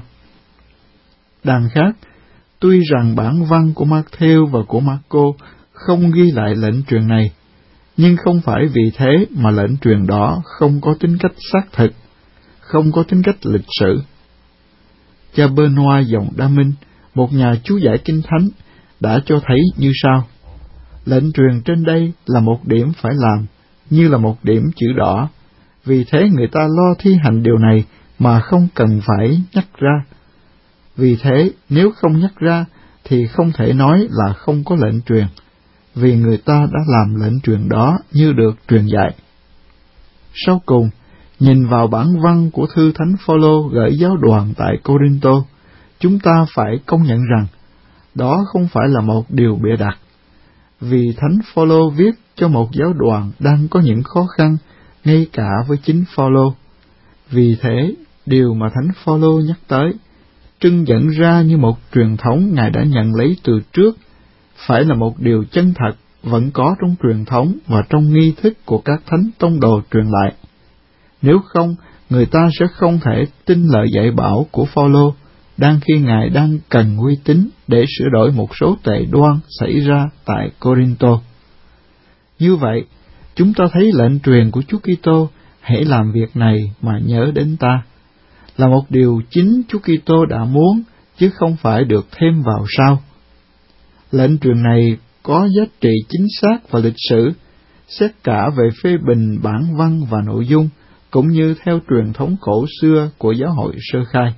Đằng khác, tuy rằng bản văn của Matthew và của Marco không ghi lại lệnh truyền này, nhưng không phải vì thế mà lệnh truyền đó không có tính cách xác thực, không có tính cách lịch sử. Cha Benoit dòng Đa Minh, một nhà chú giải Kinh Thánh, đã cho thấy như sau. Lệnh truyền trên đây là một điểm phải làm, như là một điểm chữ đỏ, vì thế người ta lo thi hành điều này mà không cần phải nhắc ra. Vì thế, nếu không nhắc ra, thì không thể nói là không có lệnh truyền, vì người ta đã làm lệnh truyền đó như được truyền dạy. Sau cùng, nhìn vào bản văn của thư Thánh Phaolô gửi giáo đoàn tại Cô-rinh-tô, chúng ta phải công nhận rằng, đó không phải là một điều bịa đặt, vì Thánh Phaolô viết cho một giáo đoàn đang có những khó khăn, ngay cả với chính Phaolô. Vì thế, điều mà Thánh Phaolô nhắc tới, trưng dẫn ra như một truyền thống Ngài đã nhận lấy từ trước, phải là một điều chân thật, vẫn có trong truyền thống và trong nghi thức của các thánh tông đồ truyền lại. Nếu không, người ta sẽ không thể tin lời dạy bảo của Phaolô, đang khi Ngài đang cần uy tín để sửa đổi một số tệ đoan xảy ra tại Cô-rinh-tô. Như vậy, chúng ta thấy lệnh truyền của Chúa Kitô hãy làm việc này mà nhớ đến ta, là một điều chính Chúa Kitô đã muốn, chứ không phải được thêm vào sau. Lệnh truyền này có giá trị chính xác và lịch sử, xét cả về phê bình bản văn và nội dung, cũng như theo truyền thống cổ xưa của giáo hội sơ khai.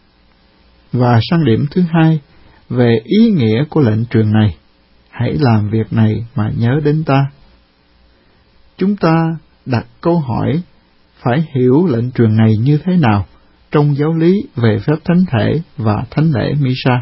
Và sang điểm thứ hai, về ý nghĩa của lệnh truyền này, hãy làm việc này mà nhớ đến ta. Chúng ta đặt câu hỏi, phải hiểu lệnh truyền này như thế nào trong giáo lý về phép thánh thể và thánh lễ Misa.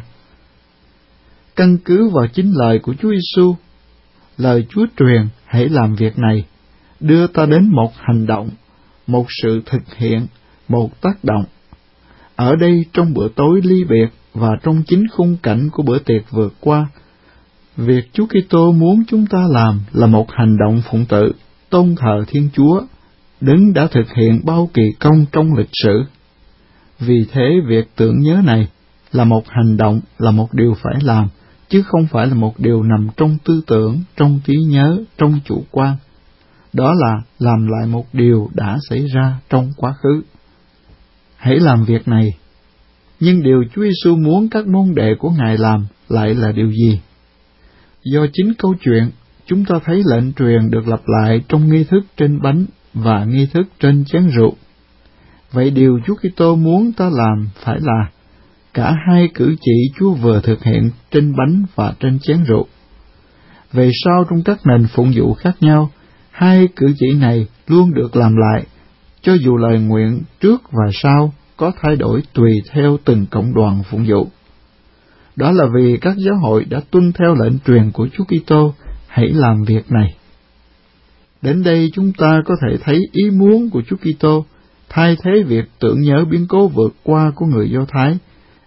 Căn cứ vào chính lời của Chúa Giêsu, lời Chúa truyền hãy làm việc này, đưa ta đến một hành động, một sự thực hiện, một tác động. Ở đây trong bữa tối ly biệt và trong chính khung cảnh của bữa tiệc vừa qua, việc Chúa Kitô muốn chúng ta làm là một hành động phụng tự, tôn thờ Thiên Chúa, đấng đã thực hiện bao kỳ công trong lịch sử. Vì thế việc tưởng nhớ này là một hành động, là một điều phải làm, chứ không phải là một điều nằm trong tư tưởng, trong trí nhớ, trong chủ quan. Đó là làm lại một điều đã xảy ra trong quá khứ. Hãy làm việc này. Nhưng điều Chúa Giêsu muốn các môn đệ của Ngài làm lại là điều gì? Do chính câu chuyện, chúng ta thấy lệnh truyền được lặp lại trong nghi thức trên bánh và nghi thức trên chén rượu. Vậy điều Chúa Kitô muốn ta làm phải là cả hai cử chỉ Chúa vừa thực hiện trên bánh và trên chén rượu. Về sau trong các nền phụng vụ khác nhau, hai cử chỉ này luôn được làm lại, cho dù lời nguyện trước và sau có thay đổi tùy theo từng cộng đoàn phụng vụ. Đó là vì các giáo hội đã tuân theo lệnh truyền của Chúa Kitô, hãy làm việc này. Đến đây chúng ta có thể thấy ý muốn của Chúa Kitô thay thế việc tưởng nhớ biến cố vượt qua của người Do Thái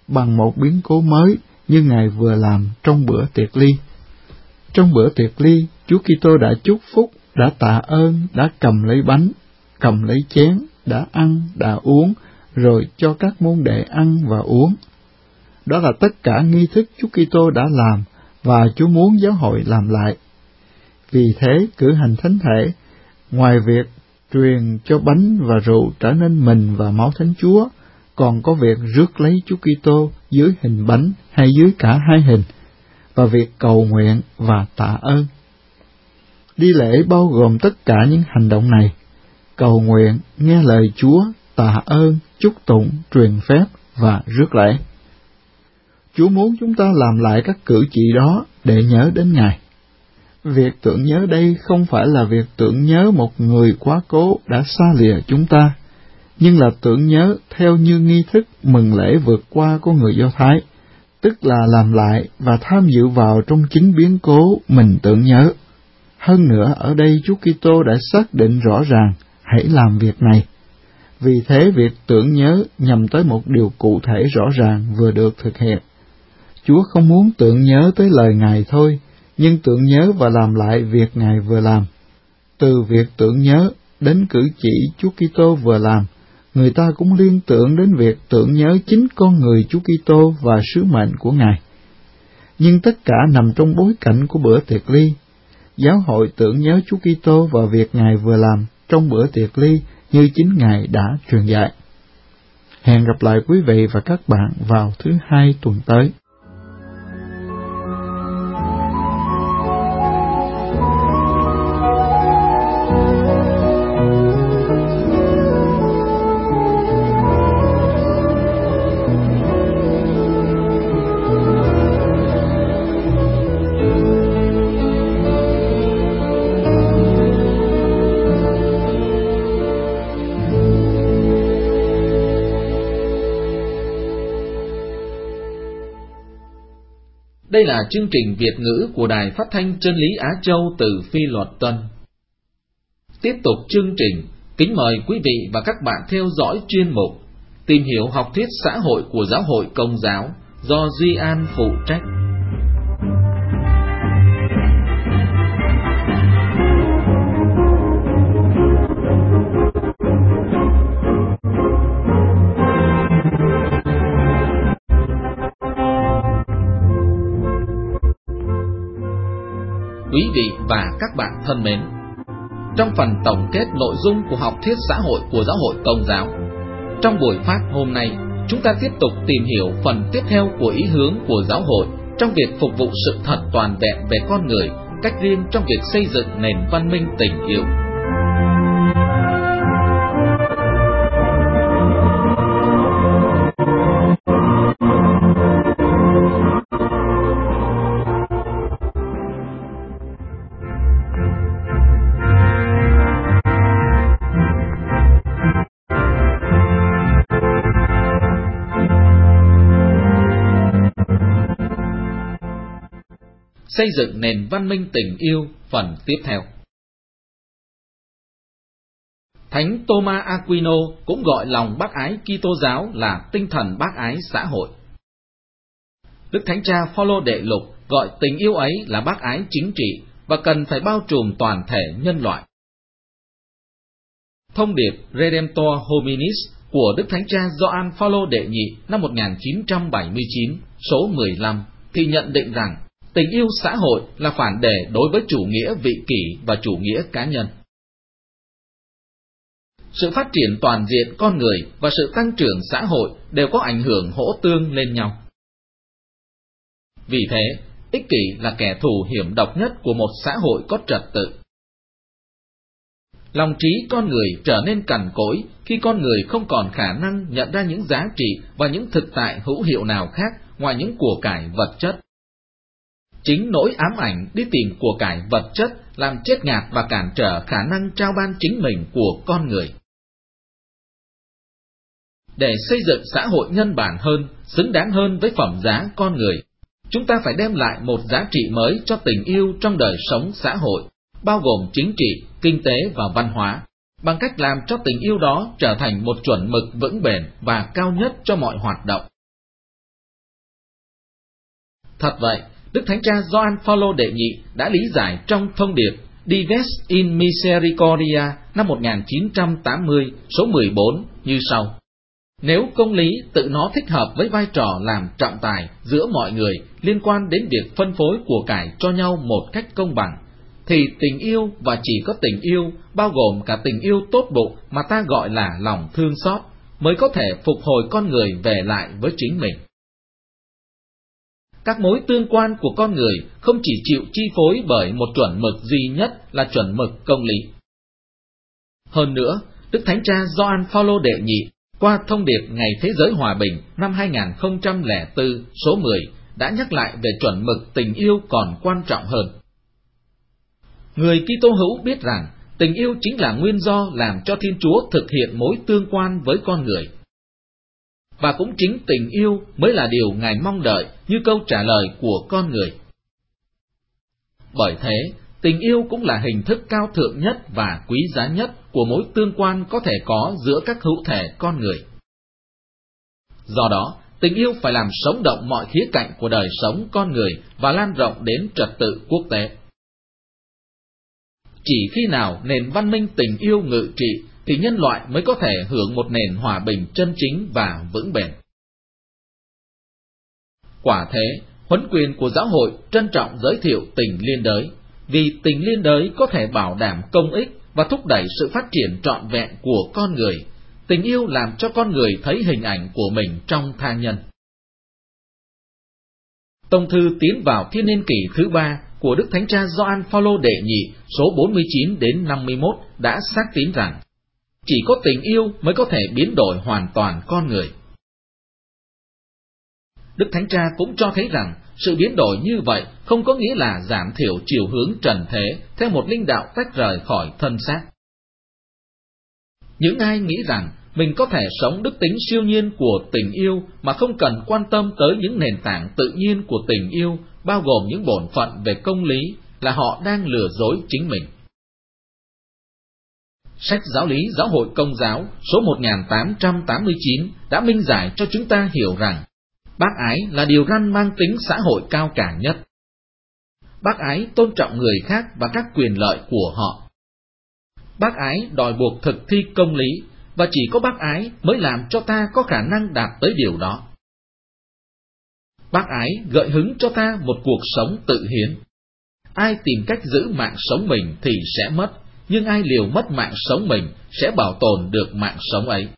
bằng một biến cố mới như Ngài vừa làm trong bữa tiệc ly. Trong bữa tiệc ly, Chúa Kitô đã chúc phúc, đã tạ ơn, đã cầm lấy bánh, cầm lấy chén, đã ăn, đã uống, rồi cho các môn đệ ăn và uống. Đó là tất cả nghi thức Chúa Kitô đã làm và Chúa muốn giáo hội làm lại. Vì thế, cử hành thánh thể, ngoài việc truyền cho bánh và rượu trở nên mình và máu Thánh Chúa, còn có việc rước lấy Chúa Kitô dưới hình bánh hay dưới cả hai hình, và việc cầu nguyện và tạ ơn. Đi lễ bao gồm tất cả những hành động này: cầu nguyện, nghe lời Chúa, tạ ơn, chúc tụng, truyền phép và rước lễ. Chúa muốn chúng ta làm lại các cử chỉ đó để nhớ đến Ngài. Việc tưởng nhớ đây không phải là việc tưởng nhớ một người quá cố đã xa lìa chúng ta, nhưng là tưởng nhớ theo như nghi thức mừng lễ vượt qua của người Do Thái, tức là làm lại và tham dự vào trong chính biến cố mình tưởng nhớ. Hơn nữa, ở đây Chúa Kitô đã xác định rõ ràng, hãy làm việc này. Vì thế, việc tưởng nhớ nhằm tới một điều cụ thể rõ ràng vừa được thực hiện. Chúa không muốn tưởng nhớ tới lời Ngài thôi, nhưng tưởng nhớ và làm lại việc Ngài vừa làm. Từ việc tưởng nhớ đến cử chỉ Chúa Kitô vừa làm, người ta cũng liên tưởng đến việc tưởng nhớ chính con người Chúa Kitô và sứ mệnh của Ngài. Nhưng tất cả nằm trong bối cảnh của bữa tiệc ly. Giáo hội tưởng nhớ Chúa Kitô và việc Ngài vừa làm trong bữa tiệc ly như chính Ngài đã truyền dạy. Hẹn gặp lại quý vị và các bạn vào thứ hai tuần tới. Đây là chương trình Việt ngữ của Đài Phát thanh Chân lý Á Châu từ Phi Luật Tân. Tiếp tục chương trình, kính mời quý vị và các bạn theo dõi chuyên mục Tìm hiểu học thuyết xã hội của Giáo hội Công giáo do Duy An phụ trách. Quý vị và các bạn thân mến, trong phần tổng kết nội dung của học thuyết xã hội của Giáo hội Công giáo, trong buổi phát hôm nay, chúng ta tiếp tục tìm hiểu phần tiếp theo của ý hướng của giáo hội trong việc phục vụ sự thật toàn vẹn về con người, cách riêng trong việc xây dựng nền văn minh tình yêu. Xây dựng nền văn minh tình yêu, phần tiếp theo. Thánh Thomas Aquino cũng gọi lòng bác ái Kitô giáo là tinh thần bác ái xã hội. Đức Thánh Cha Phaolô Đệ Lục gọi tình yêu ấy là bác ái chính trị và cần phải bao trùm toàn thể nhân loại. Thông điệp Redemptor Hominis của Đức Thánh Cha Gioan Phaolô Đệ Nhị năm một nghìn chín trăm bảy mươi chín, số mười lăm, thì nhận định rằng tình yêu xã hội là phản đề đối với chủ nghĩa vị kỷ và chủ nghĩa cá nhân. Sự phát triển toàn diện con người và sự tăng trưởng xã hội đều có ảnh hưởng hỗ tương lên nhau. Vì thế, ích kỷ là kẻ thù hiểm độc nhất của một xã hội có trật tự. Lòng trí con người trở nên cằn cỗi khi con người không còn khả năng nhận ra những giá trị và những thực tại hữu hiệu nào khác ngoài những của cải vật chất. Chính nỗi ám ảnh đi tìm của cải vật chất làm chết ngạt và cản trở khả năng trao ban chính mình của con người. Để xây dựng xã hội nhân bản hơn, xứng đáng hơn với phẩm giá con người, chúng ta phải đem lại một giá trị mới cho tình yêu trong đời sống xã hội, bao gồm chính trị, kinh tế và văn hóa, bằng cách làm cho tình yêu đó trở thành một chuẩn mực vững bền và cao nhất cho mọi hoạt động. Thật vậy, Đức Thánh Cha Gioan Phaolô đệ nhị đã lý giải trong thông điệp Dives in Misericordia năm một nghìn chín trăm tám mươi số mười bốn như sau: Nếu công lý tự nó thích hợp với vai trò làm trọng tài giữa mọi người liên quan đến việc phân phối của cải cho nhau một cách công bằng, thì tình yêu, và chỉ có tình yêu, bao gồm cả tình yêu tốt bụng mà ta gọi là lòng thương xót, mới có thể phục hồi con người về lại với chính mình. Các mối tương quan của con người không chỉ chịu chi phối bởi một chuẩn mực duy nhất là chuẩn mực công lý. Hơn nữa, Đức Thánh Cha Gioan Phaolô đệ nhị qua thông điệp Ngày Thế giới Hòa bình năm hai nghìn không trăm lẻ bốn số mười đã nhắc lại về chuẩn mực tình yêu còn quan trọng hơn. Người Kitô hữu biết rằng tình yêu chính là nguyên do làm cho Thiên Chúa thực hiện mối tương quan với con người. Và cũng chính tình yêu mới là điều Ngài mong đợi như câu trả lời của con người. Bởi thế, tình yêu cũng là hình thức cao thượng nhất và quý giá nhất của mối tương quan có thể có giữa các hữu thể con người. Do đó, tình yêu phải làm sống động mọi khía cạnh của đời sống con người và lan rộng đến trật tự quốc tế. Chỉ khi nào nền văn minh tình yêu ngự trị thì nhân loại mới có thể hưởng một nền hòa bình chân chính và vững bền. Quả thế, huấn quyền của giáo hội trân trọng giới thiệu tình liên đới, vì tình liên đới có thể bảo đảm công ích và thúc đẩy sự phát triển trọn vẹn của con người. Tình yêu làm cho con người thấy hình ảnh của mình trong tha nhân. Tông thư tiến vào thiên niên kỷ thứ ba của Đức Thánh Cha Gioan Phaolô đệ nhị số bốn mươi chín đến năm mươi mốt đã xác tín rằng chỉ có tình yêu mới có thể biến đổi hoàn toàn con người. Đức Thánh Cha cũng cho thấy rằng sự biến đổi như vậy không có nghĩa là giảm thiểu chiều hướng trần thế theo một linh đạo tách rời khỏi thân xác. Những ai nghĩ rằng mình có thể sống đức tính siêu nhiên của tình yêu mà không cần quan tâm tới những nền tảng tự nhiên của tình yêu, bao gồm những bổn phận về công lý, là họ đang lừa dối chính mình. Sách Giáo lý Giáo hội Công giáo số một nghìn tám trăm tám mươi chín đã minh giải cho chúng ta hiểu rằng bác ái là điều răn mang tính xã hội cao cả nhất. Bác ái tôn trọng người khác và các quyền lợi của họ. Bác ái đòi buộc thực thi công lý, và chỉ có bác ái mới làm cho ta có khả năng đạt tới điều đó. Bác ái gợi hứng cho ta một cuộc sống tự hiến. Ai tìm cách giữ mạng sống mình thì sẽ mất, nhưng ai liều mất mạng sống mình sẽ bảo tồn được mạng sống ấy.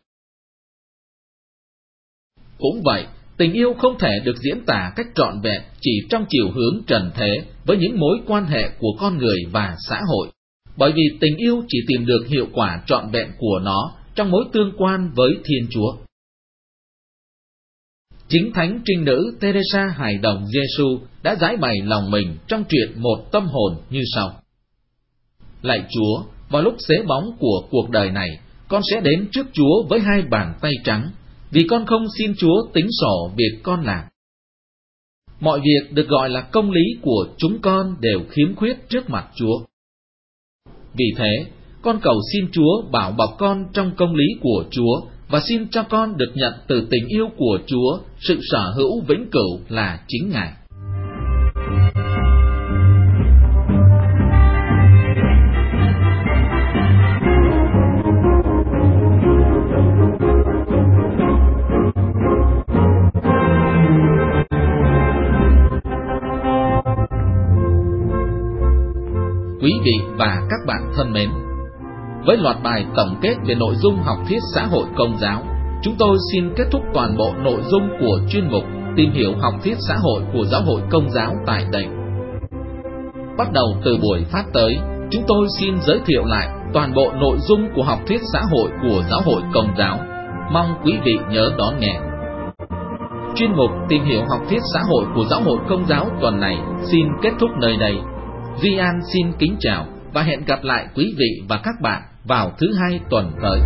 Cũng vậy, tình yêu không thể được diễn tả cách trọn vẹn chỉ trong chiều hướng trần thế với những mối quan hệ của con người và xã hội, bởi vì tình yêu chỉ tìm được hiệu quả trọn vẹn của nó trong mối tương quan với Thiên Chúa. Chính Thánh Trinh Nữ Teresa Hài Đồng Giêsu đã giải bày lòng mình trong truyện Một Tâm Hồn như sau: Lạy Chúa, vào lúc xế bóng của cuộc đời này, con sẽ đến trước Chúa với hai bàn tay trắng, vì con không xin Chúa tính sổ việc con làm. Mọi việc được gọi là công lý của chúng con đều khiếm khuyết trước mặt Chúa. Vì thế, con cầu xin Chúa bảo bọc con trong công lý của Chúa, và xin cho con được nhận từ tình yêu của Chúa sự sở hữu vĩnh cửu là chính Ngài. Quý vị và các bạn thân mến, với loạt bài tổng kết về nội dung học thuyết xã hội Công giáo, chúng tôi xin kết thúc toàn bộ nội dung của chuyên mục Tìm hiểu học thuyết xã hội của Giáo hội Công giáo tại đây. Bắt đầu từ buổi phát tới, chúng tôi xin giới thiệu lại toàn bộ nội dung của học thuyết xã hội của Giáo hội Công giáo. Mong quý vị nhớ đón nghe. Chuyên mục Tìm hiểu học thuyết xã hội của Giáo hội Công giáo tuần này xin kết thúc nơi đây. Duy An xin kính chào và hẹn gặp lại quý vị và các bạn vào thứ hai tuần tới.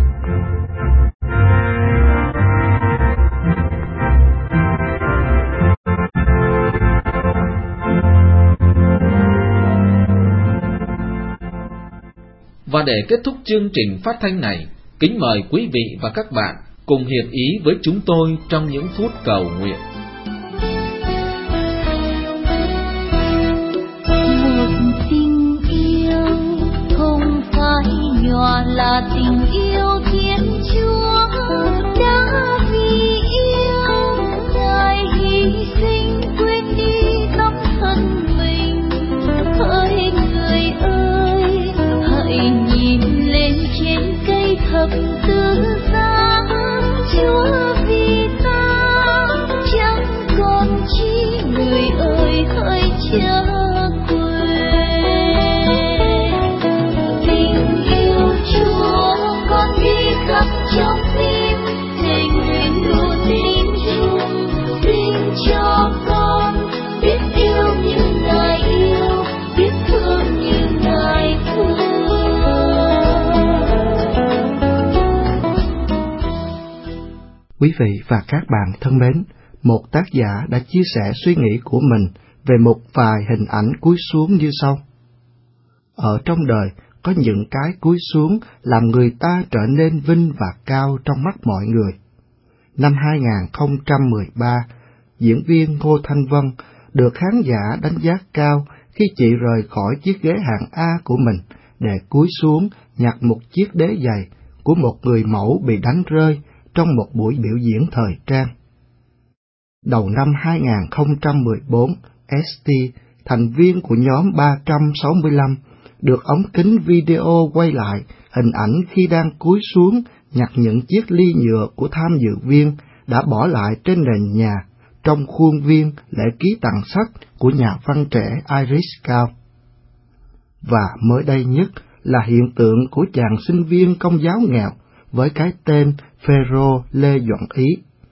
Và để kết thúc chương trình phát thanh này, kính mời quý vị và các bạn cùng hiệp ý với chúng tôi trong những phút cầu nguyện. được từ giá. Chúa vì ta chẳng còn chi, người ơi hỡi chớ quên. Tình yêu Chúa con ghi khắc trong tim, thề nguyện luôn tin chung, tin cho con biết yêu như Ngài yêu, biết thương như Ngài thương. Quý vị và các bạn thân mến, một tác giả đã chia sẻ suy nghĩ của mình về một vài hình ảnh cúi xuống như sau. Ở trong đời có những cái cúi xuống làm người ta trở nên vinh và cao trong mắt mọi người. Năm hai không một ba, diễn viên Ngô Thanh Vân được khán giả đánh giá cao khi chị rời khỏi chiếc ghế hạng A của mình để cúi xuống nhặt một chiếc đế giày của một người mẫu bị đánh rơi trong một buổi biểu diễn thời trang. Đầu năm hai không một bốn, ét tê, thành viên của nhóm ba trăm sáu mươi lăm, được ống kính video quay lại hình ảnh khi đang cúi xuống nhặt những chiếc ly nhựa của tham dự viên đã bỏ lại trên nền nhà trong khuôn viên lễ ký tặng sách của nhà văn trẻ Iris Cao. Và mới đây nhất là hiện tượng của chàng sinh viên công giáo nghèo với cái tên Phêrô Lê Duẩn Ý.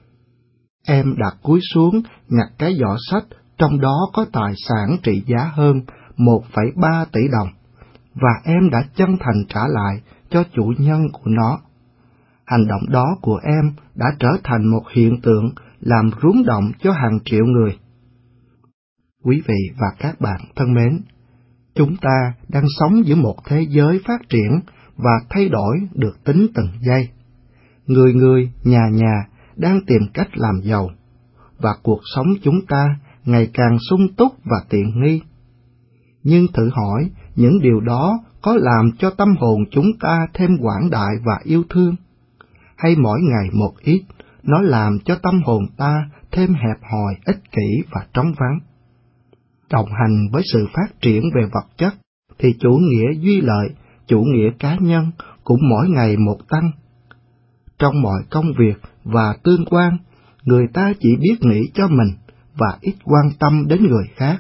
Em đã cúi xuống nhặt cái giỏ sách, trong đó có tài sản trị giá hơn một phẩy ba tỷ đồng, và em đã chân thành trả lại cho chủ nhân của nó. Hành động đó của em đã trở thành một hiện tượng làm rúng động cho hàng triệu người. Quý vị và các bạn thân mến, chúng ta đang sống giữa một thế giới phát triển và thay đổi được tính từng giây. Người người, nhà nhà đang tìm cách làm giàu, và cuộc sống chúng ta ngày càng sung túc và tiện nghi. Nhưng thử hỏi, những điều đó có làm cho tâm hồn chúng ta thêm quảng đại và yêu thương? Hay mỗi ngày một ít, nó làm cho tâm hồn ta thêm hẹp hòi, ích kỷ và trống vắng? Đồng hành với sự phát triển về vật chất, thì chủ nghĩa duy lợi, chủ nghĩa cá nhân cũng mỗi ngày một tăng. Trong mọi công việc và tương quan, người ta chỉ biết nghĩ cho mình và ít quan tâm đến người khác.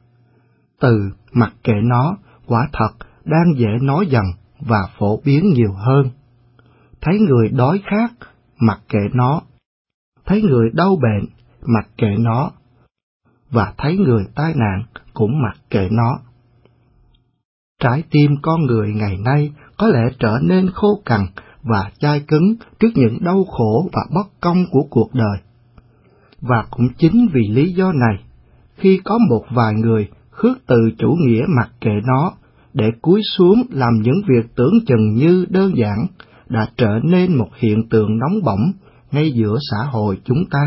Từ mặc kệ nó quả thật đang dễ nói dần và phổ biến nhiều hơn. Thấy người đói khát, mặc kệ nó. Thấy người đau bệnh, mặc kệ nó. Và thấy người tai nạn cũng mặc kệ nó. Trái tim con người ngày nay có lẽ trở nên khô cằn và chai cứng trước những đau khổ và bất công của cuộc đời. Và cũng chính vì lý do này, khi có một vài người khước từ chủ nghĩa mặc kệ nó để cúi xuống làm những việc tưởng chừng như đơn giản, đã trở nên một hiện tượng nóng bỏng ngay giữa xã hội chúng ta.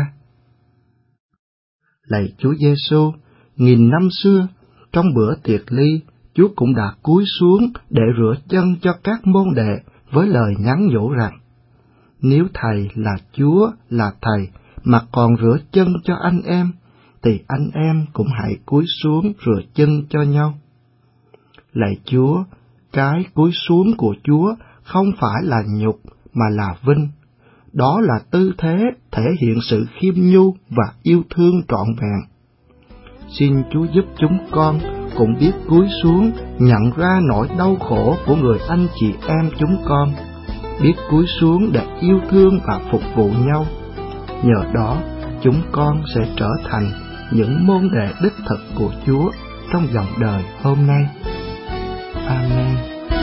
Lạy Chúa Giêsu, nghìn năm xưa, trong bữa tiệc ly, Chúa cũng đã cúi xuống để rửa chân cho các môn đệ với lời nhắn nhủ rằng: nếu Thầy là Chúa, là Thầy, mà còn rửa chân cho anh em, thì anh em cũng hãy cúi xuống rửa chân cho nhau. Lạy Chúa, cái cúi xuống của Chúa không phải là nhục mà là vinh. Đó là tư thế thể hiện sự khiêm nhu và yêu thương trọn vẹn. Xin Chúa giúp chúng con cũng biết cúi xuống nhận ra nỗi đau khổ của người anh chị em chúng con, biết cúi xuống để yêu thương và phục vụ nhau. Nhờ đó, chúng con sẽ trở thành những môn đệ đích thực của Chúa trong dòng đời hôm nay. Amen.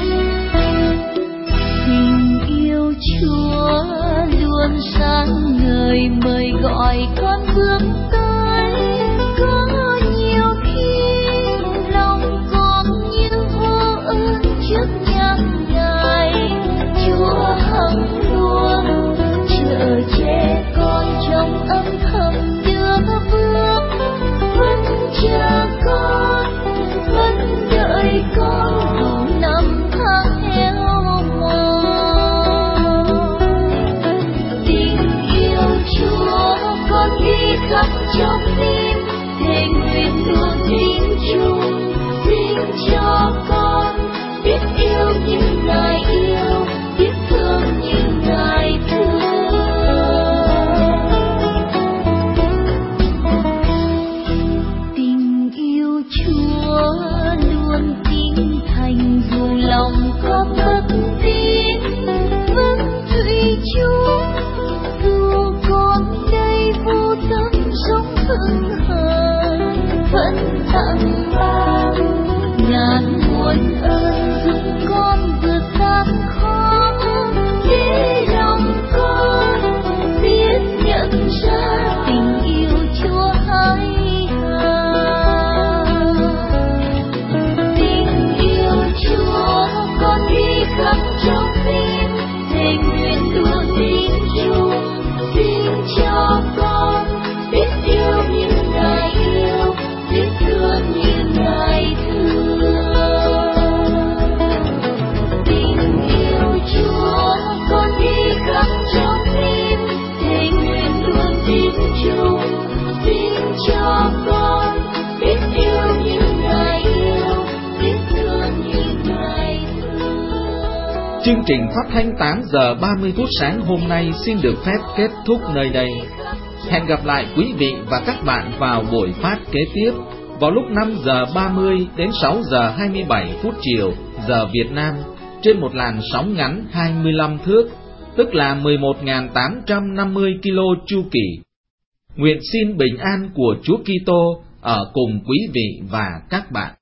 Tình yêu Chúa luôn sáng ngời mời gọi con hướng tới. Có nhiều khi lòng con như vô ơn trước nhan Ngài. Chúa hằng luôn chở che con trong âm thầm đưa bước, vẫn chờ con, vẫn đợi con đủ năm tháng héo mòn. Tình yêu Chúa con ghi khắc trong tim, thề nguyện luôn tin chung, tin cho con biết yêu như Ngài yêu, biết thương như Chương trình phát thanh tám giờ ba mươi phút sáng hôm nay xin được phép kết thúc nơi đây. Hẹn gặp lại quý vị và các bạn vào buổi phát kế tiếp vào lúc năm giờ ba mươi đến sáu giờ hai mươi bảy phút chiều giờ Việt Nam trên một làn sóng ngắn hai mươi lăm thước, tức là mười một nghìn tám trăm năm mươi ki lô chu kỳ. Nguyện xin bình an của Chúa Kitô ở cùng quý vị và các bạn.